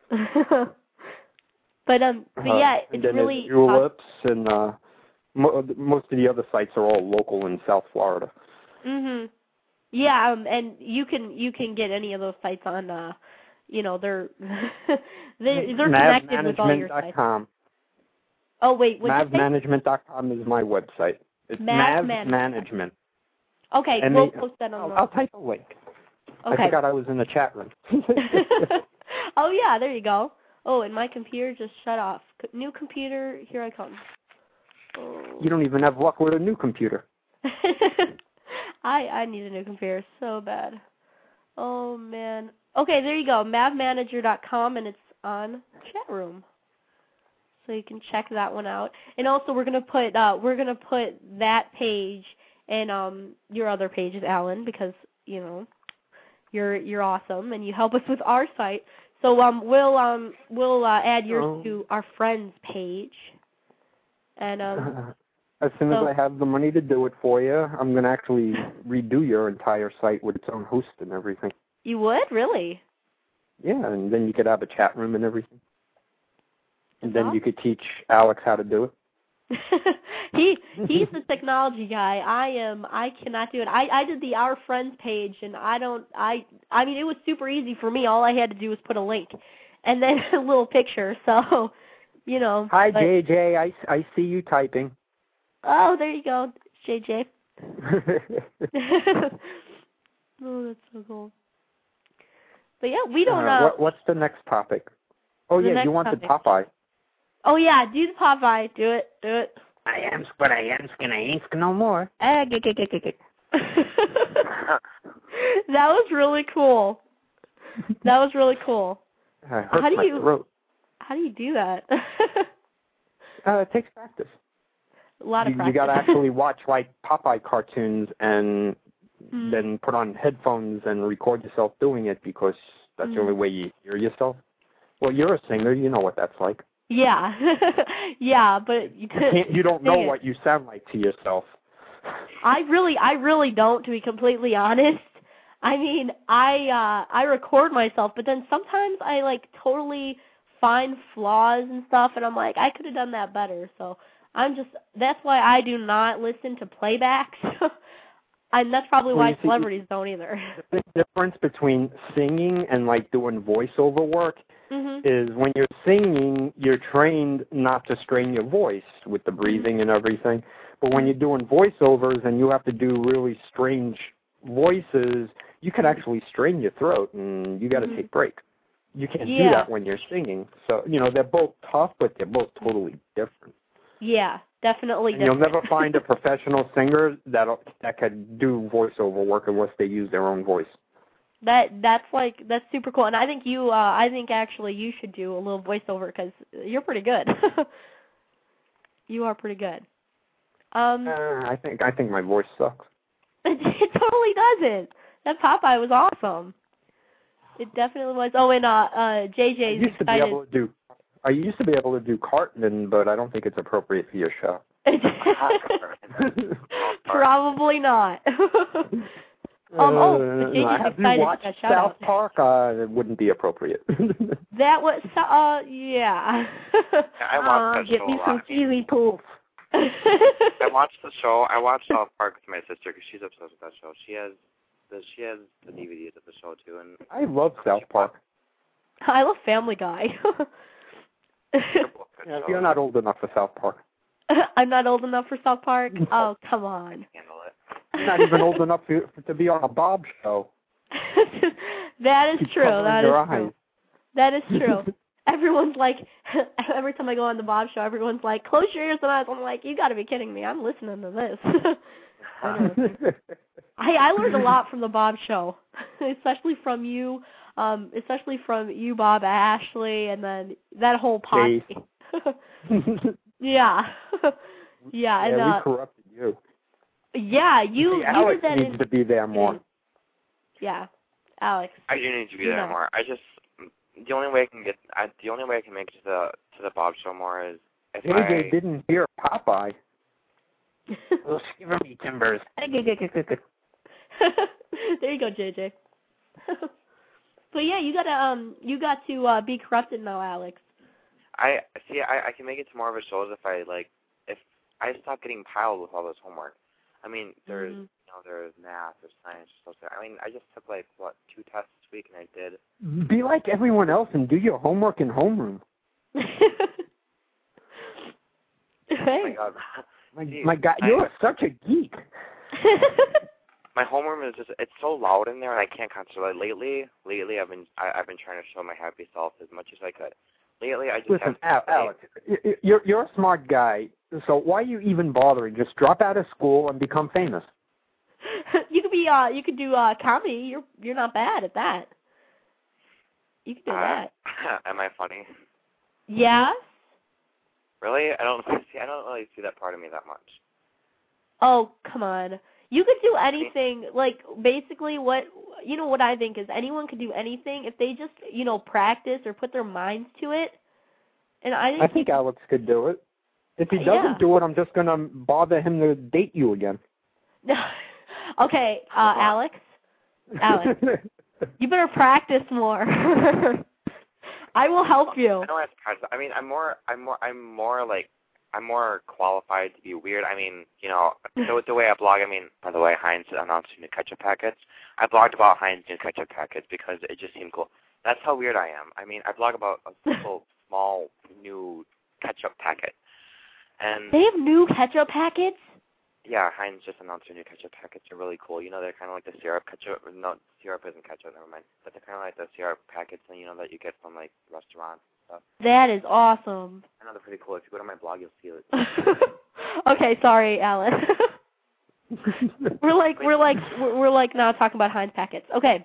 But yeah, it's really Julips, and most of the other sites are all local in South Florida. Yeah, and you can get any of those sites on you know, they're connected with all your sites. Oh wait, what'd you say? Mavmanagement.com is my website. It's Mav Management. Okay, and we'll post that on. I'll type a link. Okay. I forgot I was in the chat room. Oh, yeah, there you go. Oh, and my computer just shut off. New computer, here I come. Oh. You don't even have luck with a new computer. I need a new computer so bad. Oh, man. Okay, there you go, mavmanager.com, and it's on chat room. So you can check that one out. And also we're gonna put that page and your other pages, Alan, because, you know, you're awesome and you help us with our site. So we'll add yours to our friends page. And as soon as I have the money to do it for you, I'm gonna actually redo your entire site with its own host and everything. You would? Really? Yeah, and then you could have a chat room and everything. And then awesome. You could teach Alex how to do it. He's the technology guy. I cannot do it. I did the Our Friends page, and I mean, it was super easy for me. All I had to do was put a link and then a little picture. So, you know. Hi, JJ. I see you typing. Oh, there you go, JJ. Oh, that's so cool. But yeah, we don't know. What's the next topic? Oh, yeah, you want the Popeye. Oh, yeah, do the Popeye. Do it. I am what I am, and I ain't no more. That was really cool. How do you do that? It takes practice. A lot of practice. You got to actually watch, like, Popeye cartoons and then put on headphones and record yourself doing it because that's the only way you hear yourself. Well, you're a singer. You know what that's like. Yeah. Yeah, but you don't know what you sound like to yourself. I really don't, to be completely honest. I mean, I record myself, but then sometimes I, like, totally find flaws and stuff, and I'm like, I could have done that better. So that's why I do not listen to playbacks. And that's probably why celebrities don't either. The difference between singing and, like, doing voiceover work is when you're singing, you're trained not to strain your voice with the breathing and everything. But when you're doing voiceovers and you have to do really strange voices, you can actually strain your throat, and you got to take breaks. You can't do that when you're singing. So, you know, they're both tough, but they're both totally different. Yeah, definitely different. You'll never find a professional singer that could do voiceover work unless they use their own voice. That's super cool, and I think actually you should do a little voiceover because you're pretty good. You are pretty good. I think my voice sucks. It totally doesn't. That Popeye was awesome. It definitely was. Oh, and JJ's excited. I used to be able to do Cartman, but I don't think it's appropriate for your show. Probably not. Have you watched South Park? It wouldn't be appropriate. That was, yeah. I watched that show Get me some cheesy pools. I watched the show. I watched South Park with my sister because she's obsessed with that show. She has the DVDs of the show too, and I love South Park. I love Family Guy. You're not old enough for South Park. I'm not old enough for South Park? Oh, come on. Handle it. You're not even old enough to be on a Bob show. That is true. That is true. Everyone's like, every time I go on the Bob show, everyone's like, close your ears and eyes. I'm like, you got to be kidding me. I'm listening to this. I learned a lot from the Bob show, especially from you, Bob, Ashley, and then that whole posse. Yeah. Yeah, and we corrupted you. Yeah, you Alex did that needs to be there more. Yeah, Alex. I do need to be there more. The only way I can make it to the Bob show more is if JJ didn't hear Popeye. Well, shiver me timbers. There you go, JJ. But yeah, you got to be corrupted now, Alex. I can make it to more of a shows if I stop getting piled with all this homework. I mean, there's there's math, there's science, stuff there. I mean, I just took 2 tests this week, and I did. Be like everyone else and do your homework in homeroom. Hey. Oh my God. My God, you're such a geek. Hey, my homeroom is it's so loud in there, and I can't concentrate. Lately, I've been trying to show my happy self as much as I could. Lately, I just listen, Alex, you're a smart guy, so why are you even bothering? Just drop out of school and become famous. You could do comedy. You're not bad at that. You can do that. Am I funny? Yes. Really? I don't really see that part of me that much. Oh, come on. You could do anything. Like, basically, what I think is anyone could do anything if they just, practice or put their minds to it. And I think Alex could do it. If he doesn't do it, I'm just going to bother him to date you again. Okay, Alex, you better practice more. I will help you. I don't have to practice. I mean, I'm more qualified to be weird. I mean, the way I blog. I mean, by the way, Heinz announced new ketchup packets. I blogged about Heinz new ketchup packets because it just seemed cool. That's how weird I am. I mean, I blog about a simple, small, new ketchup packet. And they have new ketchup packets? Yeah, Heinz just announced their new ketchup packets. They're really cool. They're kind of like the syrup ketchup. No, syrup isn't ketchup, never mind. But they're kind of like the syrup packets, that you get from, like, restaurants and stuff. That is awesome. I know they're pretty cool. If you go to my blog, you'll see it. Okay, sorry, Alice. we're like now talking about Heinz packets. Okay.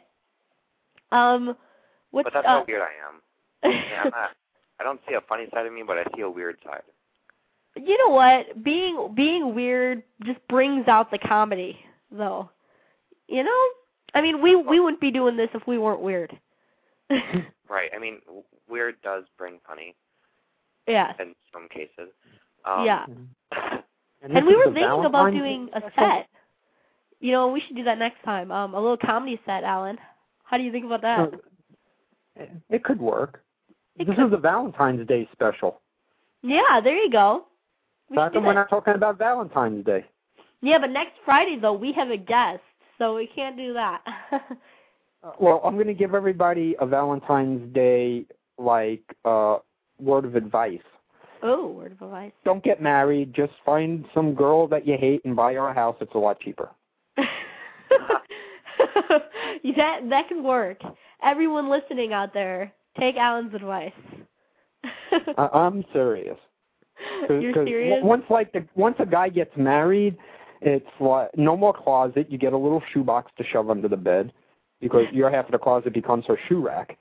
But that's how weird I am. I don't see a funny side of me, but I see a weird side. You know what? Being weird just brings out the comedy, though. I mean, we wouldn't be doing this if we weren't weird. Right. I mean, weird does bring funny. Yeah. In some cases. Yeah. And we were thinking about doing a set. We should do that next time. A little comedy set, Alan. How do you think about that? It could work. This is a Valentine's Day special. Yeah, there you go. How come we're not talking about Valentine's Day? Yeah, but next Friday, though, we have a guest, so we can't do that. Well, I'm going to give everybody a Valentine's Day, word of advice. Oh, word of advice. Don't get married. Just find some girl that you hate and buy her a house. It's a lot cheaper. That can work. Everyone listening out there, take Alan's advice. I'm serious. You're serious? Once a guy gets married, it's like no more closet. You get a little shoebox to shove under the bed because your half of the closet becomes her shoe rack.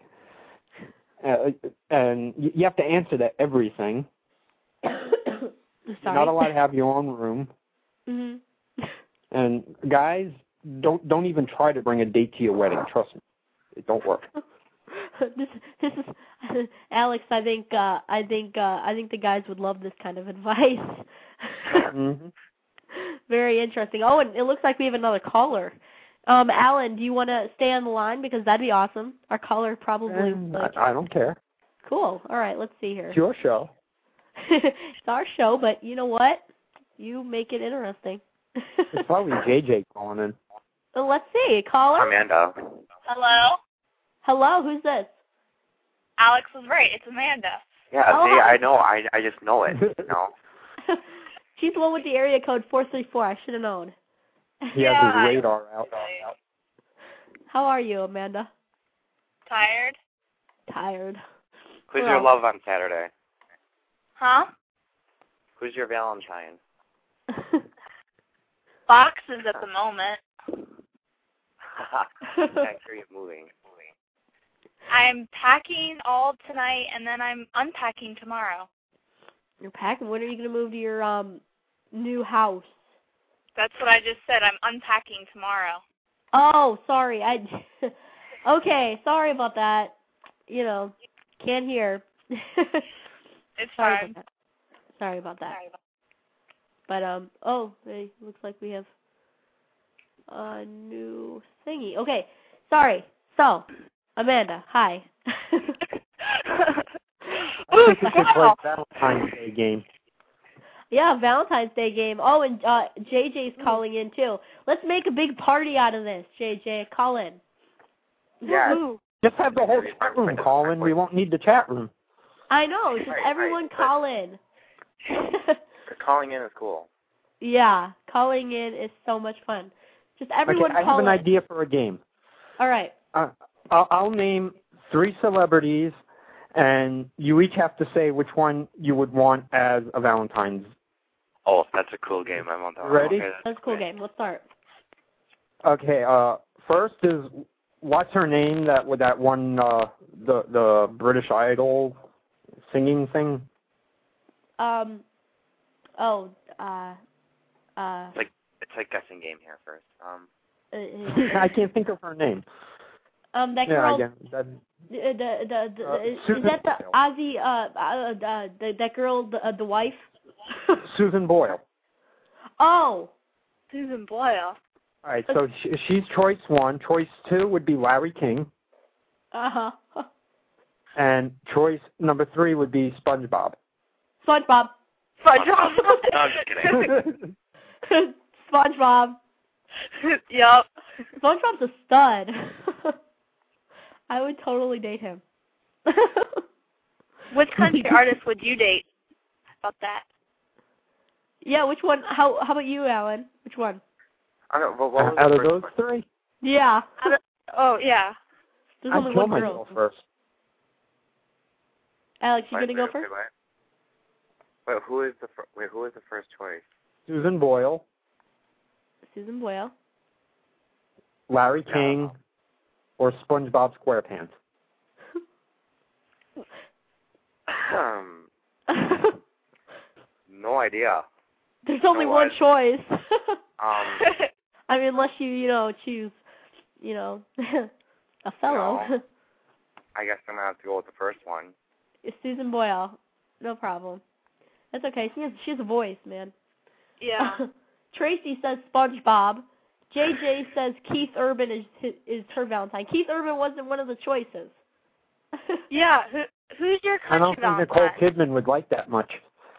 And you have to answer to everything. Sorry. You're not allowed to have your own room. Mm-hmm. And guys, don't even try to bring a date to your wedding. Trust me, it don't work. This is Alex. I think the guys would love this kind of advice. Mm-hmm. Very interesting. Oh, and it looks like we have another caller. Alan, do you want to stay on the line because that'd be awesome? Our caller probably. I don't care. Cool. All right. Let's see here. It's your show. It's our show, but you know what? You make it interesting. It's probably JJ calling in. Well, let's see. Caller. Amanda. Hello? Hello, who's this? Alex was right. It's Amanda. Yeah, see, I know. I just know it. She's the one with the area code 434. I should have known. He has his radar out. How are you, Amanda? Tired. Tired. Who's your love on Saturday? Huh? Who's your Valentine? Boxes at the moment. I hear you moving. I'm packing all tonight, and then I'm unpacking tomorrow. You're packing? When are you going to move to your new house? That's what I just said. I'm unpacking tomorrow. Oh, sorry. Okay, sorry about that. Can't hear. It's fine. Sorry about that. But, it looks like we have a new thingy. Okay, sorry. So, Amanda, hi. I think we should play Valentine's Day game. Yeah, Valentine's Day game. Oh, and JJ's calling in, too. Let's make a big party out of this, JJ. Call in. Yeah. Woo-hoo. Just have the whole chat room call in. We won't need the chat room. I know. Just everyone call in. Calling in is cool. Yeah, calling in is so much fun. Just everyone okay, I call have an in. idea for a game. All right. I'll name 3 celebrities, and you each have to say which one you would want as a Valentine's. Oh, that's a cool game. I want that. Ready? Okay, That's a cool game. Let's start. Okay, first is, what's her name that won the British Idol singing thing? It's like guessing game here first. I can't think of her name. That girl. Yeah, that, is that the Ozzy? That girl, the wife. Susan Boyle. Oh. Susan Boyle. All right, so she's choice 1. Choice 2 would be Larry King. Uh-huh. And choice number 3 would be SpongeBob. SpongeBob. SpongeBob. No, I'm just kidding. SpongeBob. Yup. SpongeBob's a stud. I would totally date him. Which country artist would you date? How about that? Yeah, which one? How about you, Alan? Which one? What was Out the of those first 3? Yeah. Oh, yeah. There's I'd only kill one girl. myself first. Alex, you Wait, gonna go first? Wait, who is the first choice? Susan Boyle, Susan Boyle. Larry King, or SpongeBob SquarePants. No idea. There's only No, one choice. I mean, unless you choose, a fellow. No. I guess I'm gonna have to go with the first one. It's Susan Boyle. No problem. That's okay. She has a voice, man. Yeah. Tracy says SpongeBob. JJ says Keith Urban is her Valentine. Keith Urban wasn't one of the choices. Yeah. Who's your I don't country think Nicole Valentine? Kidman would like that much.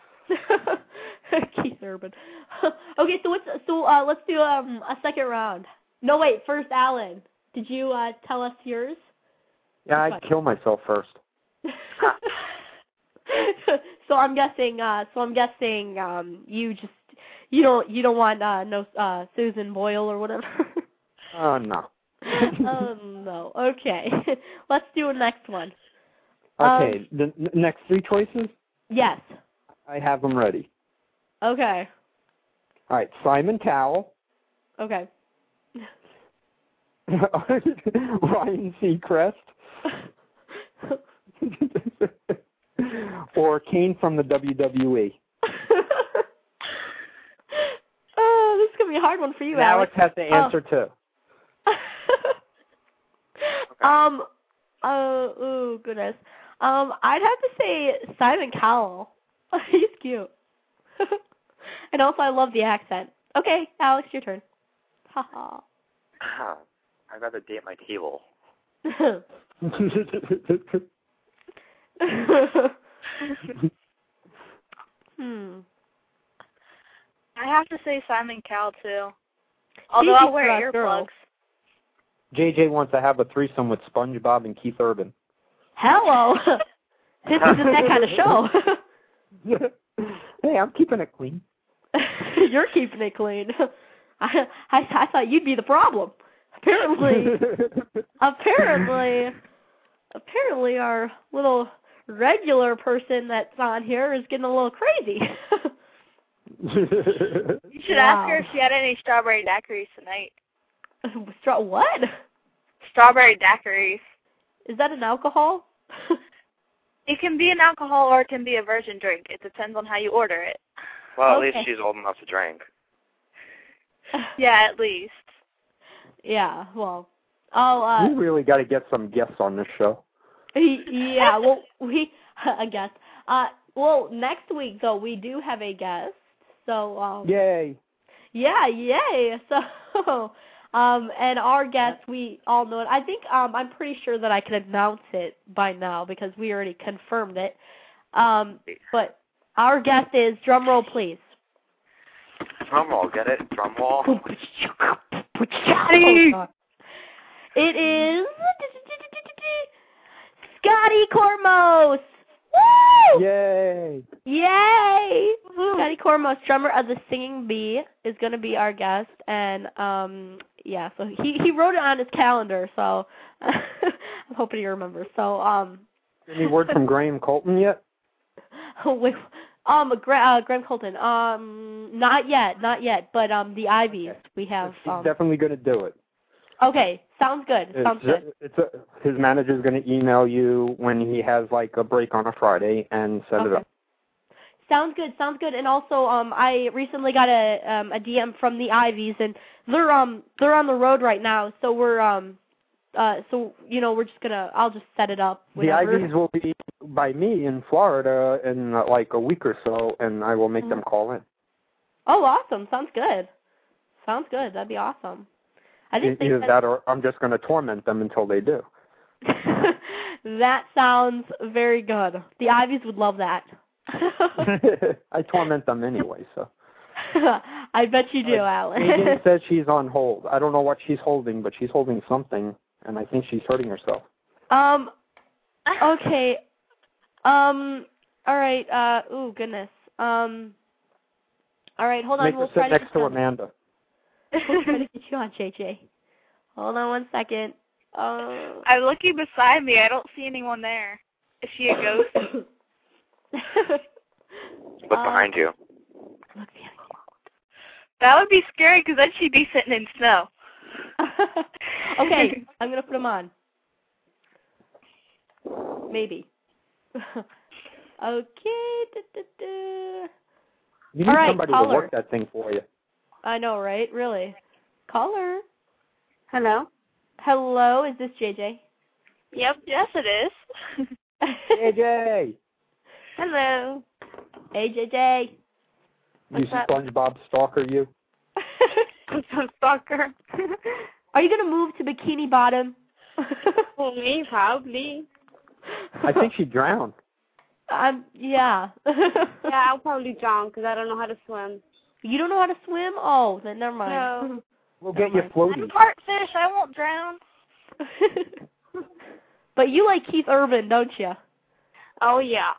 Keith Urban. Okay, so let's do a second round. No, wait. First, Alan, did you tell us yours? Yeah, I'd kill myself first. So I'm guessing. You don't want no Susan Boyle or whatever. Oh no. No. Okay. Let's do a next one. Okay, the next 3 choices? Yes. I have them ready. Okay. All right, Simon Cowell, Okay. Ryan Seacrest, or Kane from the WWE. Oh, this is gonna be a hard one for you, Alex has to answer too. Oh goodness. I'd have to say Simon Cowell. He's cute. And also I love the accent. Okay, Alex, your turn. Haha. I'd rather date my table. I have to say Simon Cowell, too. Although I'll wear earplugs. JJ wants to have a threesome with SpongeBob and Keith Urban. Hello. This isn't that kind of show. Hey, I'm keeping it clean. You're keeping it clean. I thought you'd be the problem. Apparently our little regular person that's on here is getting a little crazy. You should ask her if she had any strawberry daiquiris tonight. What? Strawberry daiquiris. Is that an alcohol? It can be an alcohol or it can be a virgin drink. It depends on how you order it. Well, Okay. at least she's old enough to drink. Yeah, at least. Yeah, well. We really got to get some guests on this show. Yeah, well, I guess. Well, next week, though, we do have a guest. So, Yay. Yeah, yay. So, and our guest, we all know it. I think, I'm pretty sure that I can announce it by now because we already confirmed it. But our guest is, drum roll, please. Drum roll, get it? Drum roll. It is Scotty Cormos. Woo! Yay. Yay! Scotty Kormos, drummer of the Singing Bee, is going to be our guest, and yeah, so he wrote it on his calendar, so I'm hoping he remembers. So Any word from Graham Colton yet? Wait, Graham Colton, not yet, but the Ivies we have. He's definitely going to do it. Okay, sounds good. His manager's going to email you when he has like a break on a Friday and set it up. Sounds good. And also, I recently got a DM from the Ivies, and they're on the road right now. So we're we're just gonna. I'll just set it up. Whenever. The Ivies will be by me in Florida in like a week or so, and I will make them call in. Oh, awesome! Sounds good. That'd be awesome. I didn't think either that or I'm just going to torment them until they do. That sounds very good. The Ivies would love that. I torment them anyway, so. I bet you do, Alan. Megan says she's on hold. I don't know what she's holding, but she's holding something, and I think she's hurting herself. Okay. All right. Oh, goodness. All right, hold on. Make her sit next to Amanda. We'll try to get you on, JJ. Hold on 1 second. I'm looking beside me. I don't see anyone there. Is she a ghost? Look behind you. Look behind you. That would be scary because then she'd be sitting in snow. Okay, I'm going to put them on. Maybe. Okay. You need somebody to work that thing for you. I know, right? Really. Caller. Hello? Hello, is this JJ? Yep, yes it is. JJ! Hello. Hey, JJ. You SpongeBob stalker, you? I'm so stalker. Are you going to move to Bikini Bottom? For me, probably. I think she drowned. Yeah. Yeah, I'll probably drown because I don't know how to swim. You don't know how to swim? Oh, then never mind. No. We'll get you floaty. I'm part fish. I won't drown. But you like Keith Urban, don't you? Oh, yeah.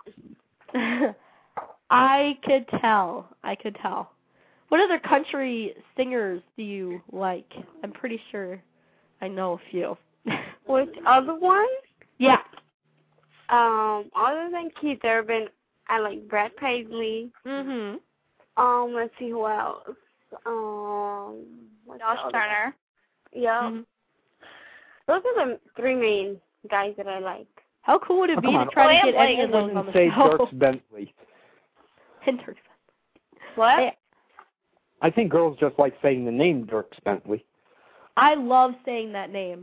I could tell. What other country singers do you like? I'm pretty sure I know a few. Which other one? Yeah. Other than Keith Urban, I like Brad Paisley. Mhm. Let's see who else. Josh Turner. Yeah. Mm-hmm. Those are the three main guys that I like. How cool would it be to try to get any of those on the say show? Dierks Bentley. What? Hey, I think girls just like saying the name Dierks Bentley. I love saying that name.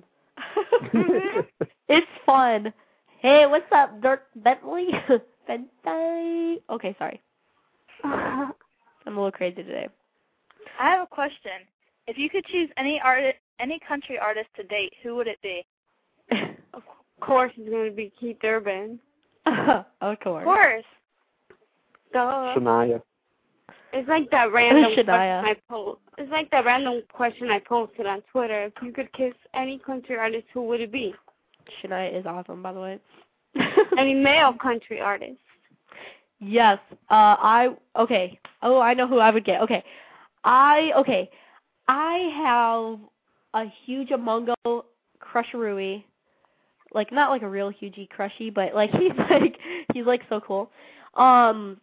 It's fun. Hey, what's up, Dirk Bentley? Bentley. Okay, sorry. I'm a little crazy today. I have a question. If you could choose any country artist to date, who would it be? Of course, it's going to be Keith Urban. Of Of course. course. Duh. Shania. It's like that random question Shania. I post. It's like that random question I posted on Twitter. If you could kiss any country artist, who would it be? Shania is awesome, by the way. Any male country artist? Yes. Okay. Oh, I know who I would get. Okay. I have a huge Amongo crusherooey. Like, not like a real hugey crushy, but like he's like so cool. Oh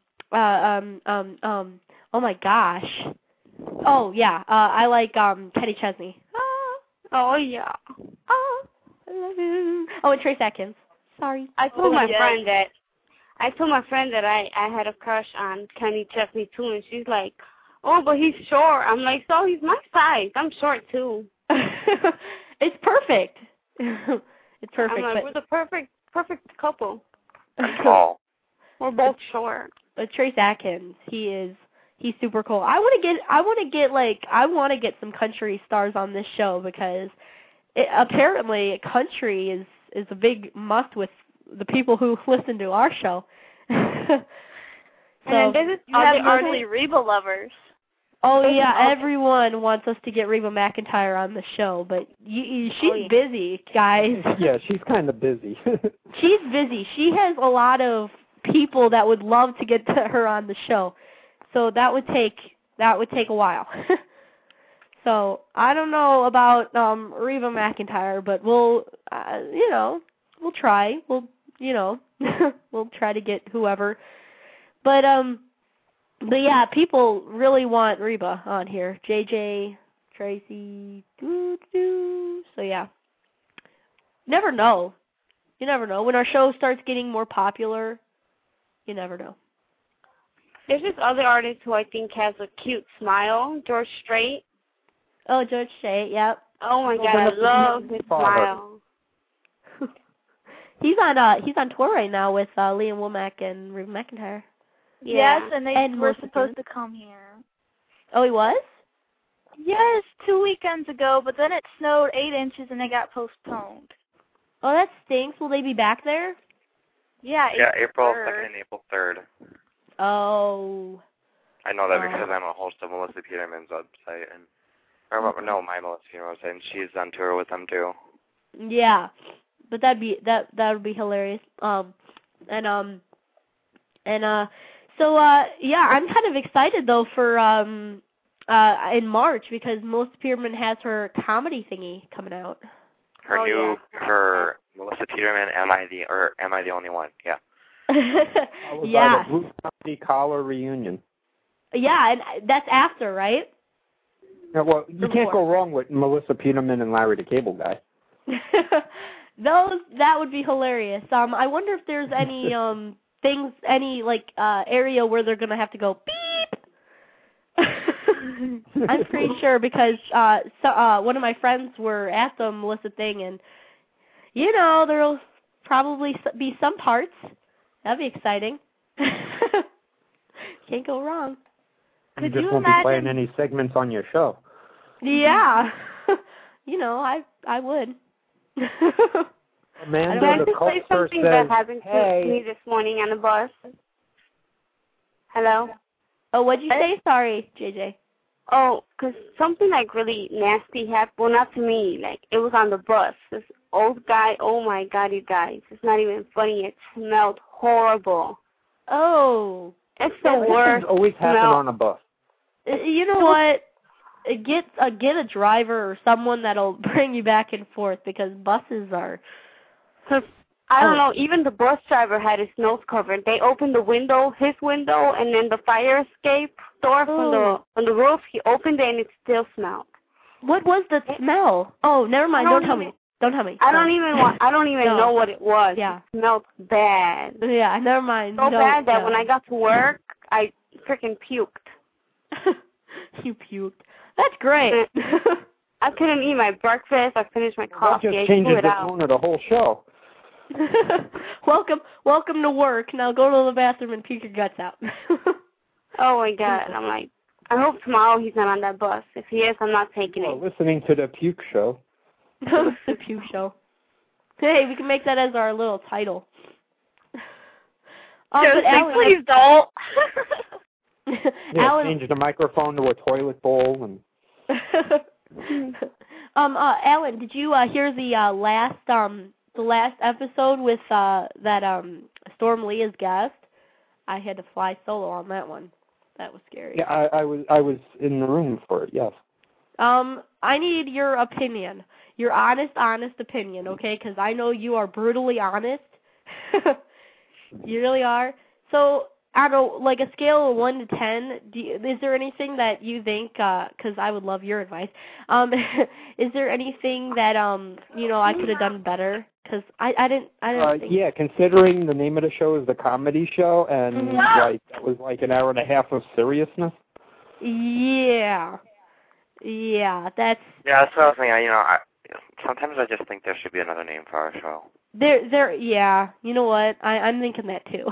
my gosh. Oh yeah. I like Kenny Chesney. Oh yeah. Oh, I love him. Oh, and Trace Atkins. Sorry. I told my friend that I had a crush on Kenny Chesney too, and she's like, "Oh, but he's short." I'm like, "So he's my size. I'm short too." It's perfect. It's perfect. I'm like, we're the perfect couple. Tall. We're both short. But Trace Atkins, he's super cool. I want to get some country stars on this show because apparently country is a big must with the people who listen to our show. So and then You have mostly Reba lovers. oh yeah, everyone wants us to get Reba McEntire on the show, but she's busy, guys. Yeah, she's kind of busy. She's busy. She has a lot of people that would love to get her on the show. So that would take a while. So I don't know about Reba McEntire, but we'll try. We'll we'll try to get whoever. But yeah, people really want Reba on here. JJ, Tracy, so yeah. Never know. You never know. When our show starts getting more popular, you never know. There's this other artist who I think has a cute smile, George Strait. Oh, George Strait, yep. Oh my God, I love his smile. He's on tour right now with Liam Womack and Reba McEntire. Yeah. Yes, and they were Melissa supposed Benoist. to come here. Oh, he was? Yes, 2 weekends ago, but then it snowed 8 inches and they got postponed. Oh, that stinks. Will they be back there? Yeah, April 2nd and April 3rd. Oh. I know that because I'm a host of Melissa Peterman's website, my Melissa Peterman website, and she's on tour with them too. Yeah, but that would be hilarious. So yeah, I'm kind of excited though for in March because Melissa Peterman has her comedy thingy coming out. Her Melissa Peterman, Am I the Only One? Yeah. Yeah. Blue Comedy Collar reunion. Yeah, and that's after, right? Yeah, well, you can't go wrong with Melissa Peterman and Larry the Cable Guy. That would be hilarious. I wonder if there's any things, any area where they're gonna have to go beep. I'm pretty sure because one of my friends were at the Melissa thing, and there'll probably be some parts. That'd be exciting. Can't go wrong. You just won't be playing any segments on your show. Yeah. I would. Amanda, Can I the just say something that happened to me this morning on the bus? Hello? Oh, what'd you say? Sorry, JJ. Oh, 'cause something really nasty happened. Well, not to me. It was on the bus. This old guy, oh my God, you guys. It's not even funny. It smelled horrible. Oh. It's the worst. Always happen on a bus. You know what? Get a driver or someone that'll bring you back and forth because buses are. Cause I don't know. Even the bus driver had his nose covered. They opened his window, and then the fire escape door from the roof. He opened it, and it still smelled. What was the smell? Oh, never mind. Don't tell me. Don't tell me. I don't even know what it was. Yeah. It smelled bad. Yeah, never mind. So bad that when I got to work, I freaking puked. You puked. That's great. I couldn't eat my breakfast. I finished my coffee. That just changes the tone of the whole show. Welcome to work. Now go to the bathroom and puke your guts out. Oh my God. I'm I hope tomorrow he's not on that bus. If he is, I'm not taking it. Listening to the puke show. The puke show. Hey, we can make that as our little title. Please don't. Yeah, change the microphone to a toilet bowl and. Alan, did you hear the last episode with that Storm Lee as guest? I had to fly solo on that one. That was scary. Yeah, I was in the room for it. Yes. I need your opinion, your honest opinion, okay? Because I know you are brutally honest. You really are. So, I don't know, a scale of 1 to 10, is there anything that you think, because I would love your advice, is there anything that, I could have done better? Because I didn't think. Yeah, considering the name of the show is The Comedy Show, and, it was an hour and a half of seriousness. Yeah. Yeah, that's... Yeah, that's what I was thinking. Sometimes I just think there should be another name for our show. Yeah, you know what? I'm thinking that, too.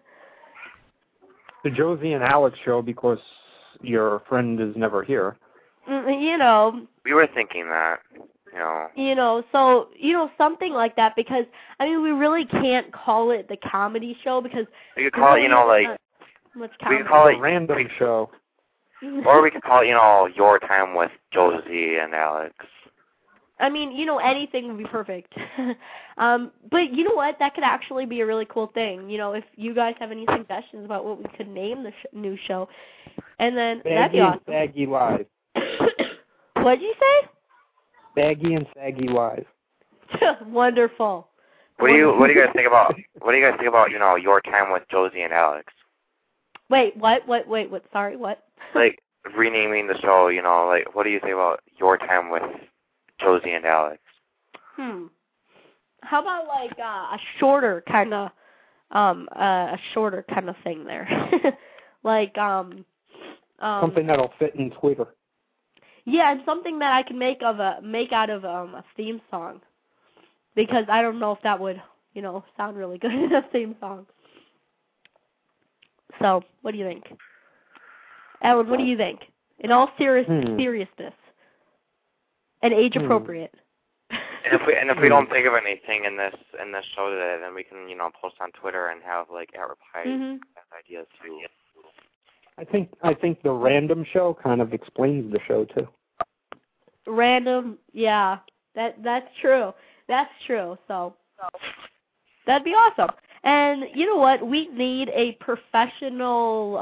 The Josie and Alex show because your friend is never here. We were thinking that, So, something like that because, we really can't call it the comedy show because... We could call it, much we could call it... Random show. Or we could call it, Your Time with Josie and Alex. I mean, anything would be perfect. But you know what? That could actually be a really cool thing. If you guys have any suggestions about what we could name the new show, and then that'd be awesome. Saggy Live. What'd you say? Baggy and Saggy Live. Wonderful. What do you guys think about? What do you guys think about Your Time with Josie and Alex? Wait, what? Sorry, what? Like renaming the show. Like what do you think about Your Time with Josie and Alex? How about like a shorter kind of thing there, like something that'll fit in Twitter. Yeah, and something that I can make out of a theme song, because I don't know if that would sound really good in a theme song. So, what do you think, Alan? What do you think? In all seriousness, and age appropriate. And if we don't think of anything in this show today, then we can post on Twitter and have like at Reply ideas too. I think the random show kind of explains the show too. Random, yeah, that's true. That's true. So that'd be awesome. And you know what? We need a professional.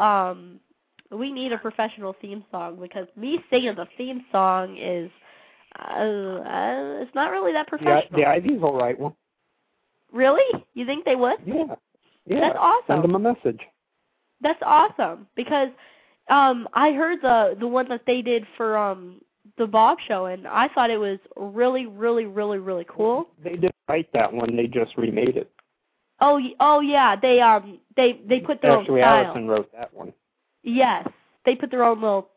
Theme song, because me singing the theme song is. It's not really that professional. The Ivies will write one. Really? You think they would? Yeah. That's awesome. Send them a message. That's awesome, because I heard the one that they did for the Bob Show, and I thought it was really, really, really, really cool. They didn't write that one. They just remade it. Oh yeah. They put their own style. Actually, Allison wrote that one. Yes, they put their own little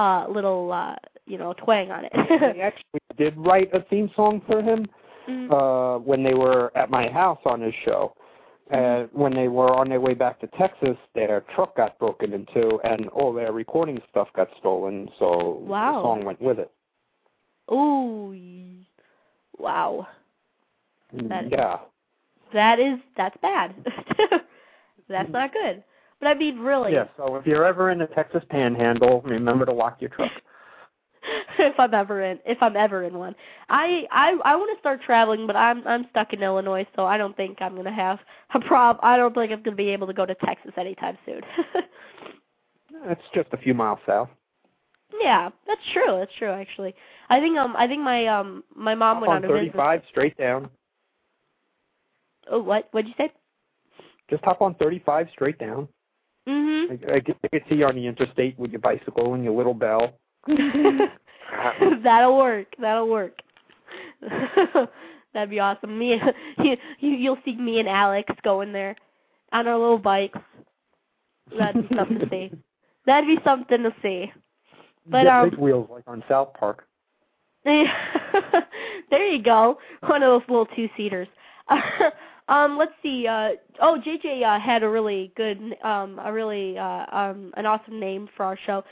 twang on it. They actually did write a theme song for him when they were at my house on his show. When they were on their way back to Texas, their truck got broken into, and all their recording stuff got stolen, so the song went with it. Ooh, wow. Yeah. That's bad. That's not good. But I mean, really. Yeah, so if you're ever in the Texas Panhandle, remember to lock your truck. if I'm ever in one. I want to start traveling, but I'm stuck in Illinois, so I don't think I'm going to have a problem. I don't think I'm going to be able to go to Texas anytime soon. It's just a few miles south. Yeah, that's true. That's true, actually. I think my mom went on a visit. 35 straight down. Oh, what'd you say? Just hop on 35 straight down. I could see you on the interstate with your bicycle and your little bell. That'll work. That'd be awesome. You'll see me and Alex going there on our little bikes. That'd be something to see. But big wheels like on South Park. There you go. One of those little two-seaters. Let's see. JJ had a really good, an awesome name for our show.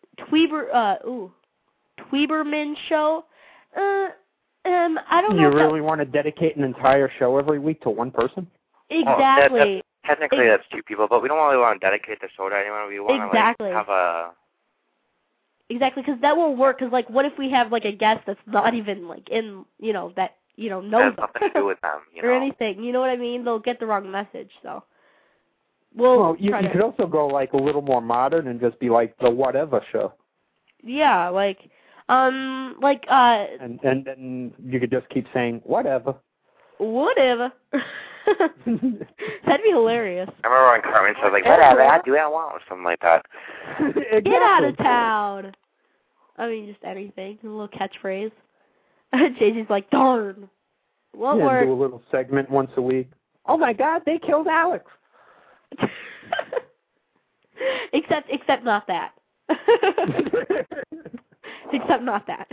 Tweeberman Show. I don't know. You really want to dedicate an entire show every week to one person? Exactly. Technically, that's two people, but we don't really want to dedicate the show to anyone. We want to have a. Exactly, because that won't work. Because what if we have a guest that's not even in that knows them, nothing to do with them, or anything. You know what I mean? They'll get the wrong message. So. Well, you could also go a little more modern and just be the whatever show. Yeah, and then you could just keep saying whatever. Whatever. That'd be hilarious. I remember when Carmen said whatever, I do what I want, or something like that. Exactly. Get out of town. I mean, just anything, a little catchphrase. JJ's like, darn. Won't work. Do a little segment once a week. Oh my God, they killed Alex. Except not that. Except not that.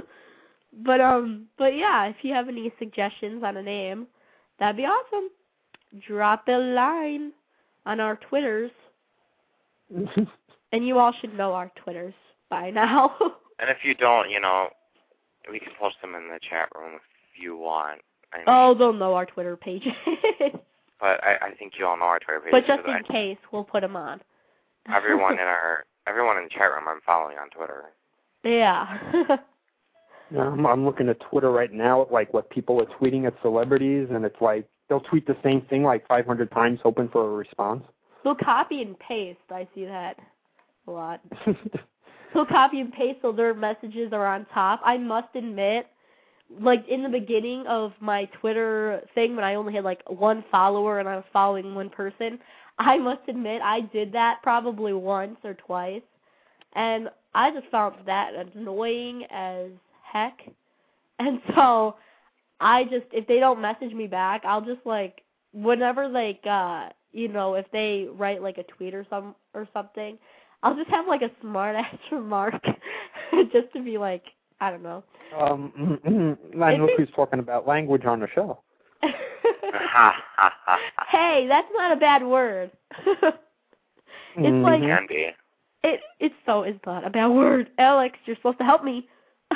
But yeah, if you have any suggestions on a name, that'd be awesome. Drop a line on our Twitters. And you all should know our Twitters by now. And if you don't, we can post them in the chat room if you want. They'll know our Twitter pages. But I think you all know our Twitter pages. But just in case, we'll put them on. Everyone in the chat room I'm following on Twitter. Yeah. Yeah, I'm looking at Twitter right now at like what people are tweeting at celebrities, and it's like they'll tweet the same thing like 500 times hoping for a response. They'll copy and paste. I see that a lot. They'll copy and paste so their messages are on top. I must admit, like in the beginning of my Twitter thing when I only had like one follower and I was following one person, I must admit I did that probably once or twice. And I just found that annoying as heck. And so I just, if they don't message me back, I'll just like, whenever like, if they write like a tweet or something, I'll just have like a smart ass remark just to be like, I don't know. I know who's talking about language on the show. Hey, that's not a bad word. It's like can be. It's not a bad word. Alex, you're supposed to help me.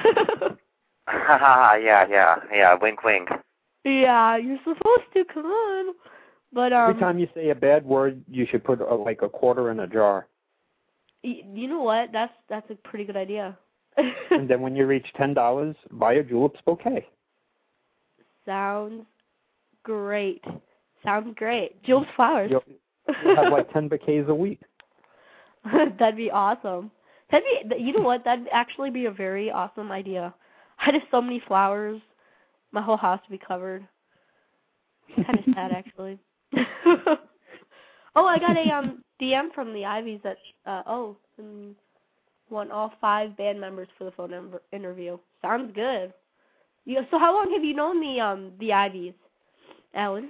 yeah. Wink, wink. Yeah, you're supposed to. Come on. But every time you say a bad word, you should put like a quarter in a jar. You know what? That's a pretty good idea. And then when you reach $10, buy a julep bouquet. Sounds great. Julep flowers. You'll have like 10 bouquets a week. That'd be awesome. You know what? That'd actually be a very awesome idea. I have so many flowers. My whole house would be covered. Kind of sad, actually. Oh, I got a DM from the Ivies that want all 5 band members for the phone interview. Sounds good. Yeah. So how long have you known the Ivies, Alan?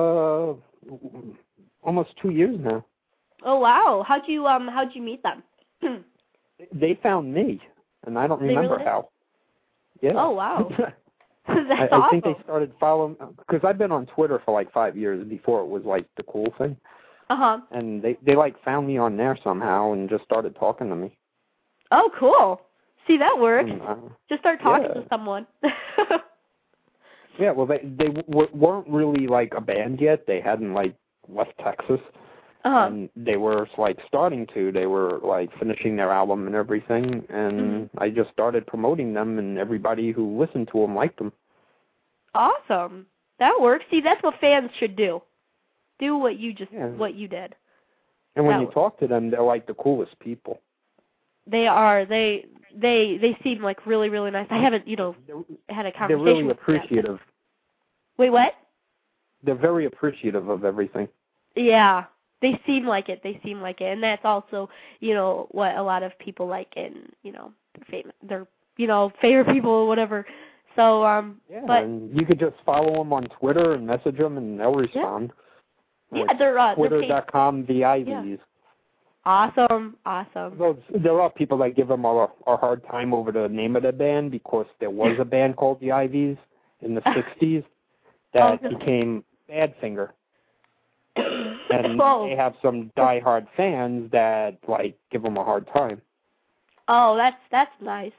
Almost 2 years now. Oh wow! How'd you meet them? They found me, and I don't remember how. Yeah. Oh wow! That's I awesome. think they started following because I've been on Twitter for like 5 years before it was like the cool thing. And they like found me on there somehow and just started talking to me. Oh, cool. See, that works. Just start talking to someone. Yeah, well, they weren't really like a band yet. They hadn't like left Texas. And they were like starting to. They were like finishing their album and everything, and I just started promoting them, and everybody who listened to them liked them. Awesome. That works. See, that's what fans should do. Do what you what you did. And when you talk to them, they're like the coolest people. They are. They seem like really, really nice. I haven't, had a conversation. They're really appreciative. Wait, what? They're very appreciative of everything. Yeah. They seem like it. And that's also, what a lot of people like in, their favorite people or whatever. So, but and you could just follow them on Twitter and message them, and they'll respond. Yeah, they're Twitter.com, the Ivies. Yeah. Awesome. There are people that give them a hard time over the name of the band because there was a band called the Ivies in the 60s that became Badfinger. And they have some diehard fans that like give them a hard time. Oh, that's nice.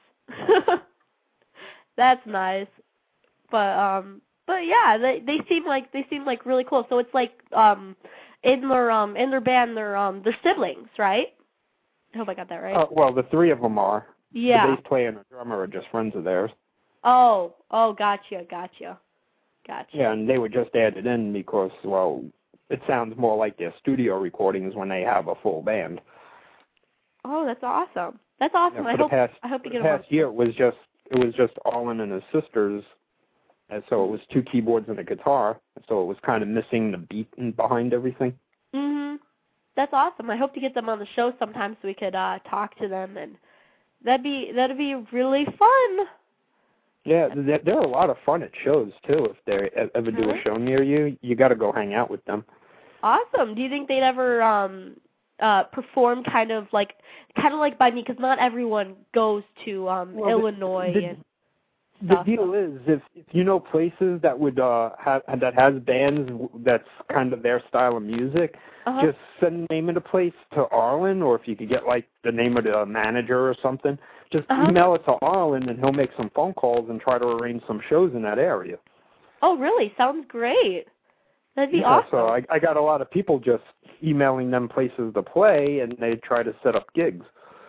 That's nice. But yeah, they seem like really cool. So it's like in their band they're siblings, right? I hope I got that right. Well, the 3 of them are. Yeah. The bass player and the drummer are just friends of theirs. Oh, gotcha. Yeah, and they were just added in because, well, it sounds more like their studio recordings when they have a full band. Oh, that's awesome. That's awesome. Yeah, I hope to get the past year it was just Arlen and his sisters, and so it was 2 keyboards and a guitar, so it was kind of missing the beat behind everything. That's awesome. I hope to get them on the show sometime so we could talk to them, and that'd be really fun. Yeah, they're a lot of fun at shows too. If they ever do a show near you, you got to go hang out with them. Awesome. Do you think they'd ever perform kind of like by me? Because not everyone goes to Illinois. The deal is, if you know places that would that has bands that's kind of their style of music, just send the name of the place to Arlen, or if you could get like the name of the manager or something, just email it to Arlen, and he'll make some phone calls and try to arrange some shows in that area. Oh, really? Sounds great. That'd be awesome. So I got a lot of people just emailing them places to play, and they try to set up gigs.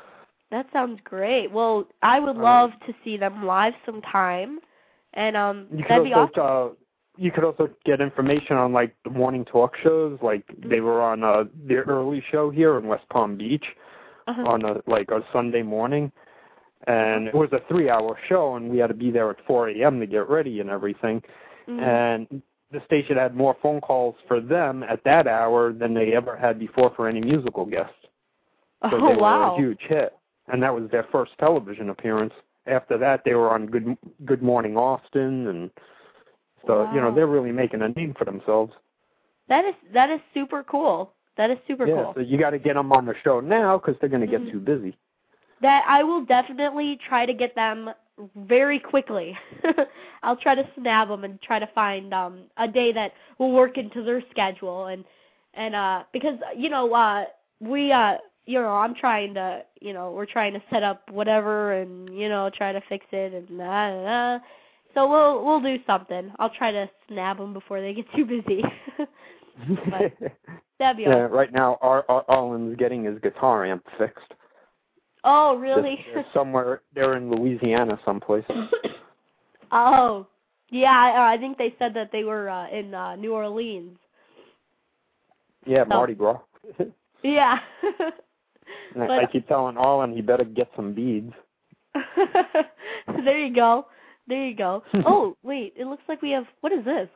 That sounds great. Well, I would love to see them live sometime, and that'd be awesome. You could also get information on like the morning talk shows. Like they were on the early show here in West Palm Beach on a Sunday morning, and it was a 3-hour show, and we had to be there at 4 a.m. to get ready and everything. And the station had more phone calls for them at that hour than they ever had before for any musical guests. So they were a huge hit, and that was their first television appearance. After that, they were on Good Morning Austin, and so they're really making a name for themselves. That is super cool. That is super cool. Yeah, so you got to get them on the show now because they're going to get too busy. That I will definitely try to get them very quickly. I'll try to snab them and try to find a day that will work into their schedule, and because I'm trying to we're trying to set up whatever and try to fix it and so we'll do something. I'll try to snab them before they get too busy. But that'd be awesome. Right now, Arlen's getting his guitar amp fixed. Oh, really? Somewhere they're in Louisiana, someplace. Oh, yeah. I think they said that they were in New Orleans. Yeah, Mardi Gras. Yeah. I keep telling Arlen he better get some beads. There you go. Oh, wait. It looks like we have. What is this?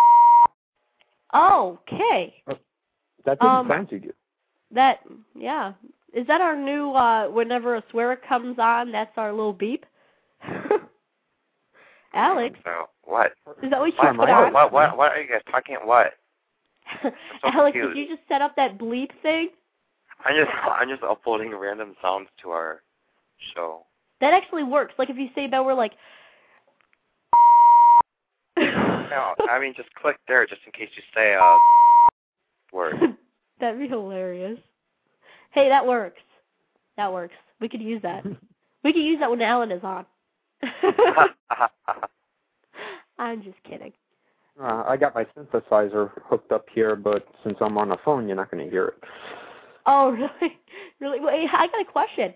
Oh, okay. That didn't sound too good. Yeah. Is that our new, whenever a swearer comes on, that's our little beep? Alex? No, what? Is that what you put on? What are you guys talking about? What? So Alex, confused. did you just set up that bleep thing? I'm just uploading random sounds to our show. That actually works. Like, if you say that, we're like... No, I mean, just click there just in case you say a word. That'd be hilarious. Hey, that works. We could use that. We could use that when Alan is on. I'm just kidding. I got my synthesizer hooked up here, but since I'm on the phone, you're not going to hear it. Oh, really? Really? Well, hey, I got a question.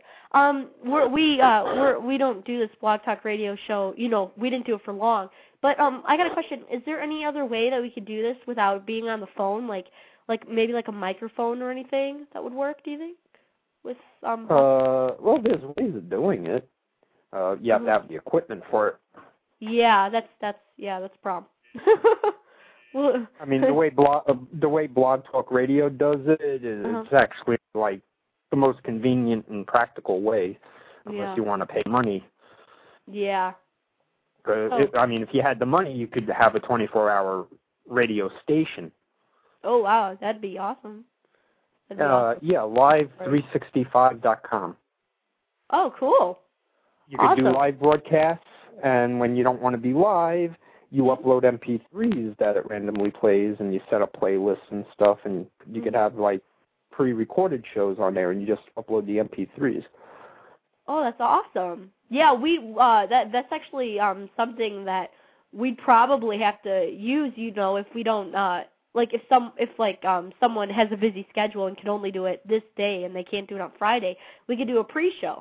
We don't do this Blog Talk Radio show. We didn't do it for long. But I got a question. Is there any other way that we could do this without being on the phone, like maybe like a microphone or anything that would work? Do you think? With well, there's ways of doing it. You have to have the equipment for it. Yeah, that's the problem. Well, I mean, the way Blog Talk Radio does it is it's actually like the most convenient and practical way, unless you want to pay money. Yeah. If you had the money, you could have a 24-hour radio station. Oh, wow. That'd be awesome. Awesome. Yeah, live365.com. Oh, cool. You could do live broadcasts, and when you don't want to be live, you upload MP3s that it randomly plays, and you set up playlists and stuff, and you could have, like, pre-recorded shows on there, and you just upload the MP3s. Oh, that's awesome. Yeah, that's actually something that we'd probably have to use, if we don't if someone has a busy schedule and can only do it this day and they can't do it on Friday, we could do a pre-show.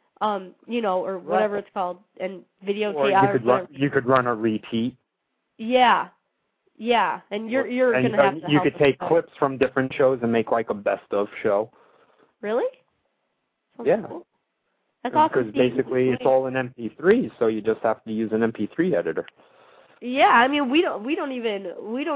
Or whatever it's called, and videotape. You could run a repeat. Yeah, and you're gonna have to. You could take clips from different shows and make like a best of show. Really? Yeah. Cool. That's awesome. Because basically it's all in MP3, so you just have to use an MP3 editor. Yeah, I mean we don't even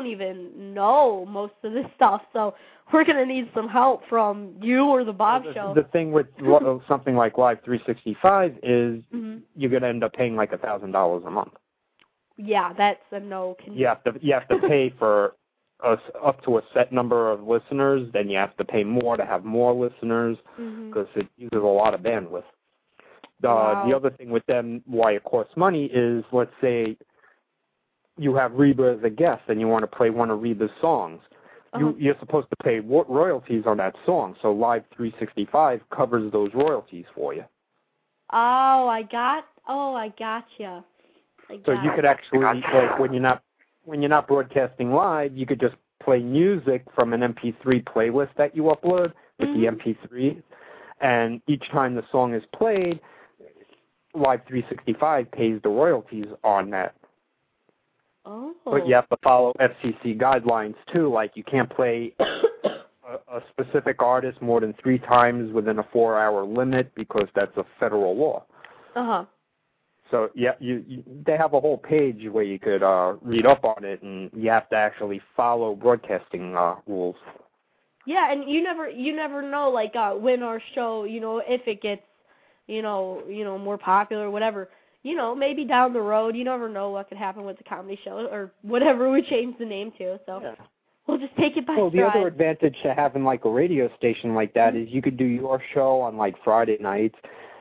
know most of this stuff, so we're gonna need some help from you or the Bob Show. The thing with something like Live 365 is you're gonna end up paying like $1,000 a month. Yeah, that's a no. You have to pay for up to a set number of listeners. Then you have to pay more to have more listeners because it uses a lot of bandwidth. The other thing with them, why it costs money, is let's say you have Reba as a guest and you want to play one of Reba's songs. You're supposed to pay royalties on that song, so Live 365 covers those royalties for you. Oh, I gotcha. So you could actually, like, when you're not broadcasting live, you could just play music from an MP3 playlist that you upload with the MP3s, and each time the song is played, Live 365 pays the royalties on that. Oh. But you have to follow FCC guidelines, too, like you can't play a specific artist more than 3 times within a 4-hour limit because that's a federal law. Uh-huh. So, yeah, they have a whole page where you could read up on it, and you have to actually follow broadcasting rules. Yeah, and you never know, like, when our show, if it gets, more popular or whatever. Maybe down the road, you never know what could happen with the comedy show or whatever we change the name to. So we'll just take it by stride. The other advantage to having, like, a radio station like that is you could do your show on, like, Friday nights.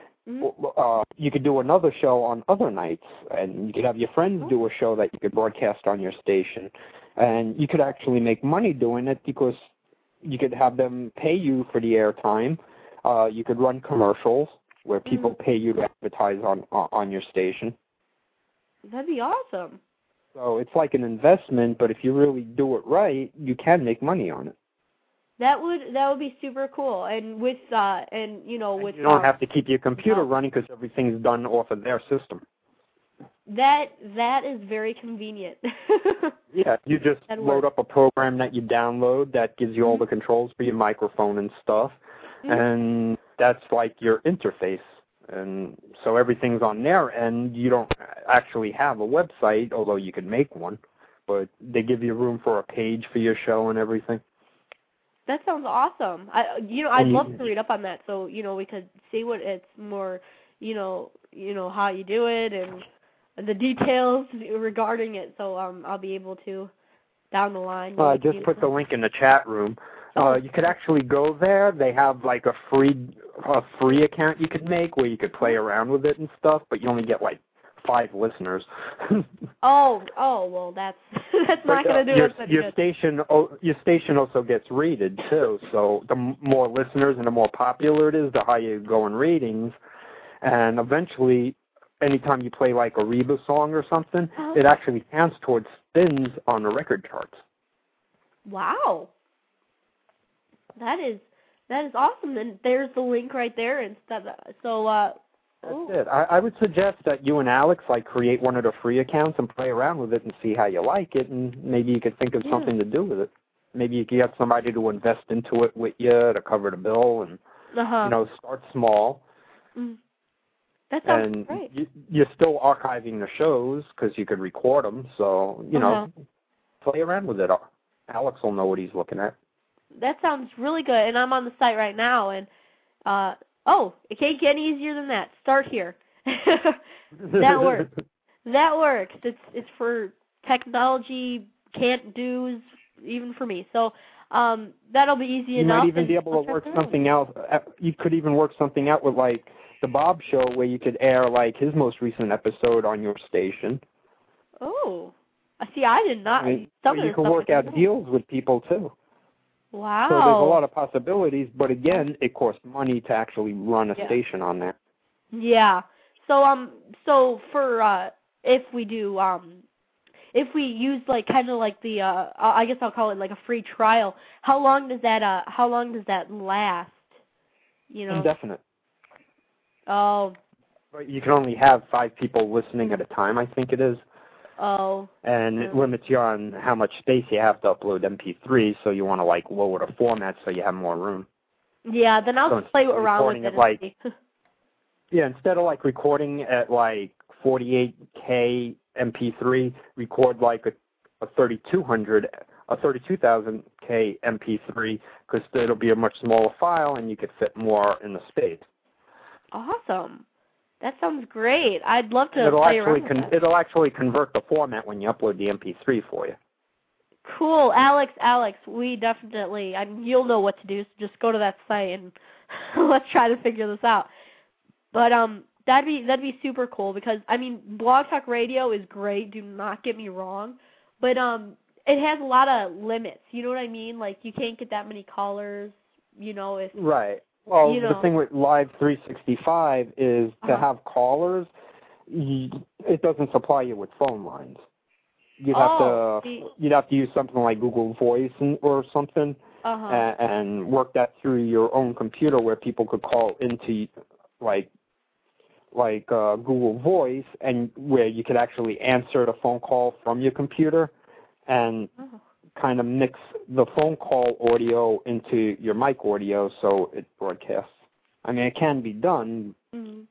You could do another show on other nights, and you could have your friends do a show that you could broadcast on your station. And you could actually make money doing it because you could have them pay you for the airtime. You could run commercials where people pay you to advertise on your station. That'd be awesome. So it's like an investment, but if you really do it right, you can make money on it. That would be super cool, and with you don't have to keep your computer running because everything's done off of their system. That is very convenient. Yeah, you just load up a program that you download that gives you all the controls for your microphone and stuff, and that's like your interface. And so everything's on their end. You don't actually have a website, although you could make one, but they give you room for a page for your show and everything. That sounds awesome. I'd love to read up on that, so we could see what it's more, how you do it and the details regarding it. So I'll be able to down the line. I just put the link in the chat room. You could actually go there. They have like a free account you could make where you could play around with it and stuff, but you only get like 5 listeners. Well, that's not going to do it. Your station also gets rated too. So the more listeners and the more popular it is, the higher you go in ratings. And eventually, anytime you play like a Reba song or something, it actually counts towards spins on the record charts. Wow, that is awesome. And there's the link right there and stuff. So. That's it. I would suggest that you and Alex create one of the free accounts and play around with it and see how you like it, and maybe you could think of something to do with it. Maybe you could get somebody to invest into it with you to cover the bill, and start small. That sounds great. You're still archiving the shows because you could record them, so play around with it. Alex will know what he's looking at. That sounds really good, and I'm on the site right now, and it can't get any easier than that. Start here. That works. That works. It's for technology can't do's, even for me. So that'll be easy enough. You might even be able to work something out. You could even work something out with like the Bob Show, where you could air like his most recent episode on your station. Oh, see, I did not. You can work out deals with people too. Wow. So there's a lot of possibilities, but again, it costs money to actually run a station on there. Yeah. So for if we do if we use like kind of like the I guess I'll call it like a free trial, how long does that last? Indefinite. Oh. But you can only have 5 people listening at a time, I think it is. Oh. And it limits you on how much space you have to upload MP3, so you want to like lower the format so you have more room. Yeah, then I'll play around with it. Instead of like recording at like 48K MP3, record like a 3200, a 32,000K MP3, because it'll be a much smaller file and you could fit more in the space. Awesome. That sounds great. I'd love to play around with that. It'll actually convert the format when you upload the MP3 for you. Cool. Alex, we definitely, you'll know what to do, so just go to that site and let's try to figure this out. But that'd be super cool because, Blog Talk Radio is great, do not get me wrong, but it has a lot of limits, you know what I mean? Like, you can't get that many callers, if... Right. Well, the thing with Live 365 is to have callers, it doesn't supply you with phone lines. You'd have to use something like Google Voice or something, and work that through your own computer where people could call into like Google Voice, and where you could actually answer the phone call from your computer and kind of mix the phone call audio into your mic audio so it broadcasts. I mean, it can be done. Mm-hmm.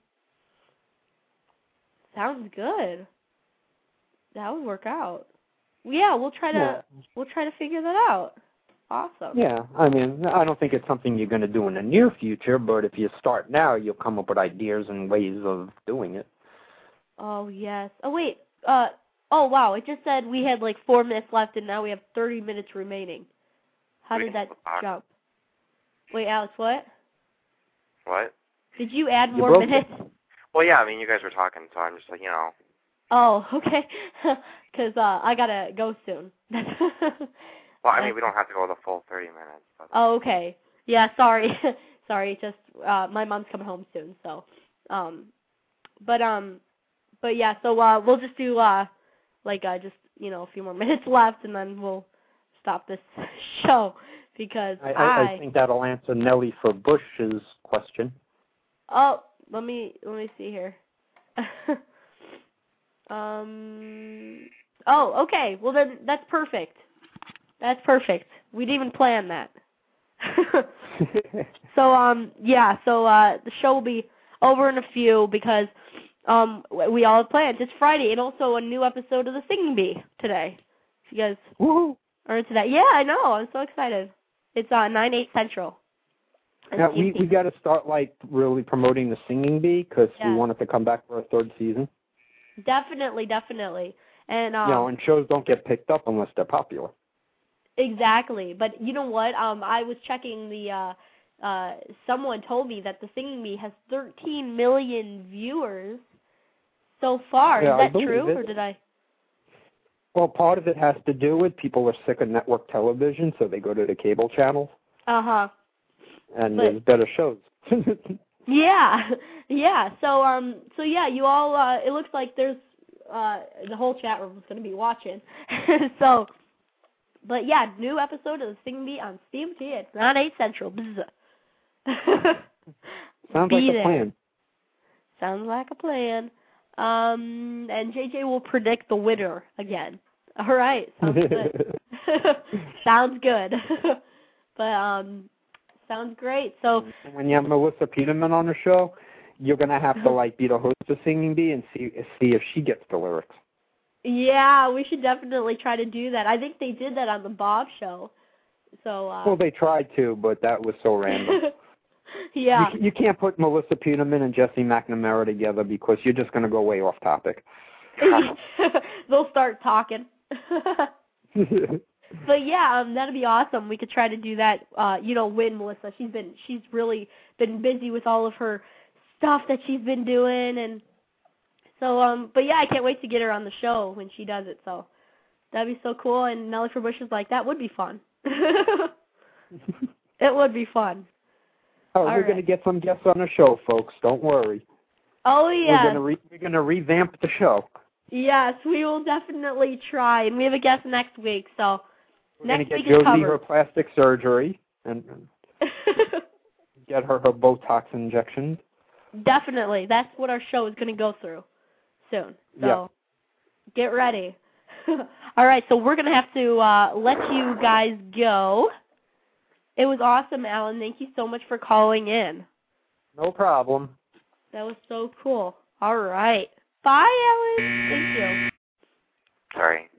Sounds good. That would work out. Yeah, we'll try to figure that out. Awesome. Yeah, I mean, I don't think it's something you're going to do in the near future, but if you start now, you'll come up with ideas and ways of doing it. Oh, yes. Oh, wait. Oh, wow. It just said we had like 4 minutes left, and now we have 30 minutes remaining. How did that jump? Wait, Alex, what? What? Did you add more minutes? Well, yeah, I mean, you guys were talking, so I'm just like, you know. Oh, okay. Because I got to go soon. Well, I mean, we don't have to go the full 30 minutes. But. Oh, okay. Yeah, sorry. Sorry, just my mom's coming home soon, so. But yeah, so we'll just do just, you know, a few more minutes left, and then we'll stop this show because I think that'll answer Nellie for Bush's question. Oh, let me see here. Oh, okay. Well, then that's perfect. That's perfect. We didn't even plan that. So, yeah, so the show will be over in a few because we all have plans. It's Friday, and also a new episode of The Singing Bee today. If you guys are into that. Yeah, I know. I'm so excited. It's 9/8 Central. Now, we got to start, like, really promoting The Singing Bee because we want it to come back for a third season. Definitely. And, you know, and shows don't get picked up unless they're popular. Exactly. But you know what? I was checking the, someone told me that The Singing Bee has 13 million viewers so far. Yeah, Is that true, or did I? Well, part of it has to do with people are sick of network television, so they go to the cable channels. Uh-huh. And there's better shows. Yeah. So yeah, you all, it looks like there's, the whole chat room is going to be watching. So, but yeah, new episode of The Singing Bee on CMT at 9/8 Central. Sounds like a plan. Sounds like a plan. And JJ will predict the winner again. All right. Sounds good. Sounds good. But, sounds great. So when you have Melissa Peterman on the show, you're going to have to, like, be the host of Singing Bee and see if she gets the lyrics. Yeah, we should definitely try to do that. I think they did that on the Bob show. So well, they tried to, but that was so random. Yeah. You can't put Melissa Peterman and Jesse McNamara together because you're just going to go way off topic. They'll start talking. But yeah, that'd be awesome. We could try to do that. Win Melissa. She's really been busy with all of her stuff that she's been doing, and so but yeah, I can't wait to get her on the show when she does it. So that'd be so cool. And Nellie for Bush is like, that would be fun. It would be fun. Oh, we're going to get some guests on the show, folks. Don't worry. Oh yeah. We're going to revamp the show. Yes, we will definitely try, and we have a guest next week. So we're going to get Josie her plastic surgery and get her Botox injections. Definitely. That's what our show is going to go through soon. So get ready. All right, so we're going to have to let you guys go. It was awesome, Alan. Thank you so much for calling in. No problem. That was so cool. All right. Bye, Alan. Thank you. Sorry.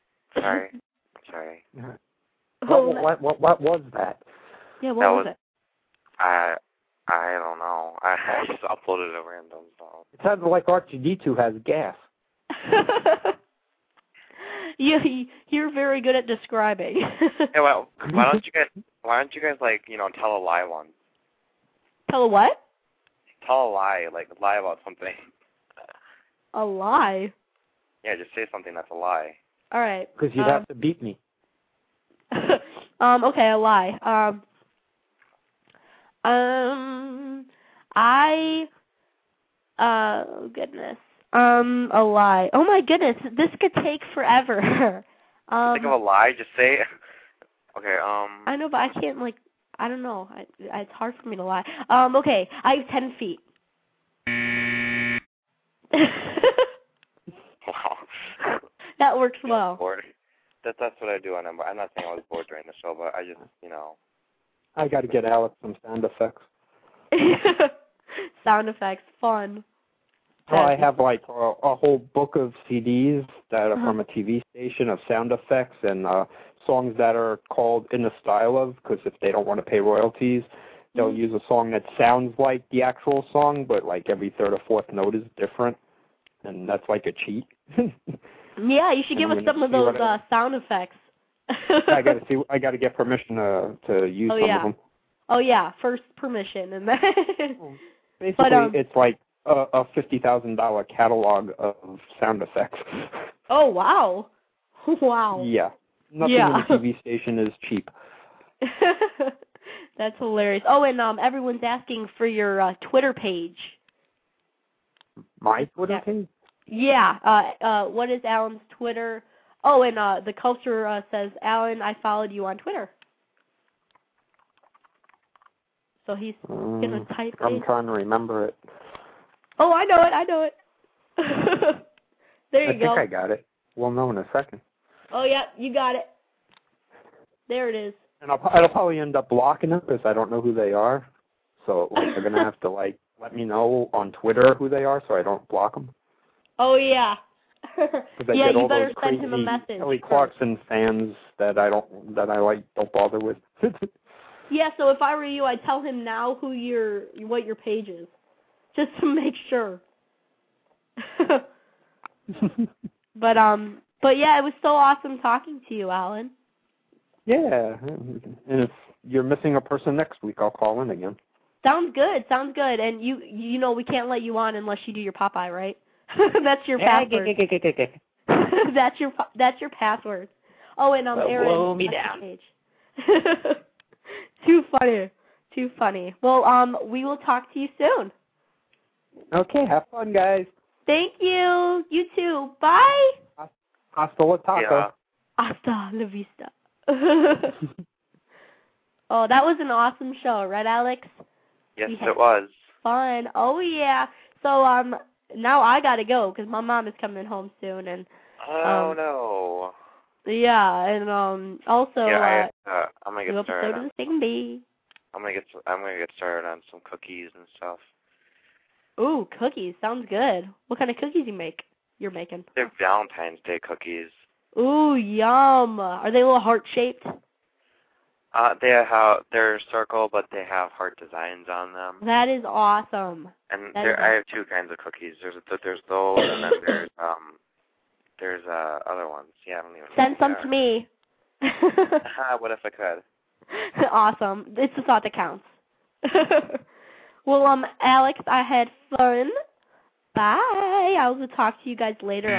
What was that? Yeah, what was it? I don't know. I just uploaded a random song. It sounded like R2-D2 has gas. You're very good at describing. Yeah, well, why don't you guys like, tell a lie once? Tell a what? Tell a lie, like lie about something. A lie? Yeah, just say something that's a lie. All right. Because you'd have to beat me. Okay, a lie. Goodness. A lie. Oh my goodness, this could take forever. Think of a lie, just say, Okay, I know, but I can't, like, I don't know. It's hard for me to lie. Okay, I have 10 feet. Wow. That works well. Bored. That's what I do on them. I'm not saying I was bored during the show, but I just, I got to get Alex some sound effects. Sound effects, fun. Well, I have like a whole book of CDs that are from a TV station of sound effects and songs that are called in the style of, because if they don't want to pay royalties, they'll use a song that sounds like the actual song, but like every third or fourth note is different, and that's like a cheat. Yeah, you should give us some of those sound effects. I got to get permission to use some of them. Oh yeah, first permission, and then. Basically, it's like a $50,000 catalog of sound effects. Oh wow! Wow. Yeah, nothing in the TV station is cheap. That's hilarious. Oh, and everyone's asking for your Twitter page. My Twitter page? Yeah. What is Alan's Twitter? Oh, and the culture says, Alan, I followed you on Twitter. So he's gonna type it. I'm trying to remember it. Oh, I know it. There you go. I think I got it. We'll know in a second. Oh, yeah, you got it. There it is. And I'll probably end up blocking them because I don't know who they are. So like, they're gonna have to like let me know on Twitter who they are so I don't block them. Oh yeah. Yeah, you better send him a message. Kelly Clarkson fans that I don't bother with. Yeah, so if I were you, I'd tell him now what your page is, just to make sure. But yeah, it was so awesome talking to you, Alan. Yeah, and if you're missing a person next week, I'll call in again. Sounds good. And you know we can't let you on unless you do your Popeye, right? That's your password. That's your password. Oh, and Aaron. Blow me down. Too funny. Well, we will talk to you soon. Okay, have fun, guys. Thank you. You too. Bye. Hasta la taco. Yeah. Hasta la vista. Oh, that was an awesome show, right, Alex? Yes, it was. Fun. Oh, yeah. So, now I gotta go because my mom is coming home soon, and. Oh no. Yeah, and also. Yeah, I'm gonna get started. I'm gonna get started on some cookies and stuff. Ooh, cookies. Sounds good. What kind of cookies you're making? They're Valentine's Day cookies. Ooh, yum. Are they a little heart-shaped? They're circle, but they have heart designs on them. That is awesome. And I have two kinds of cookies. There's those, and then there's other ones. Yeah, I don't even know. Send some to me. What if I could? Awesome. It's the thought that counts. Well, Alex, I had fun. Bye. I will talk to you guys later,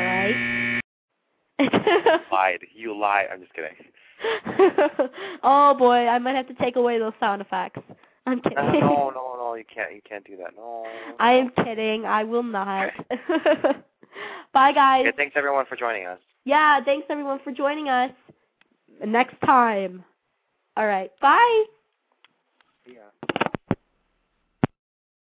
alright? You lied. I'm just kidding. Oh boy, I might have to take away those sound effects. I'm kidding. No, you can't do that. No. I am kidding. I will not. Bye, guys. Okay, thanks everyone for joining us. Yeah, thanks everyone for joining us. Next time. All right. Bye. Yeah.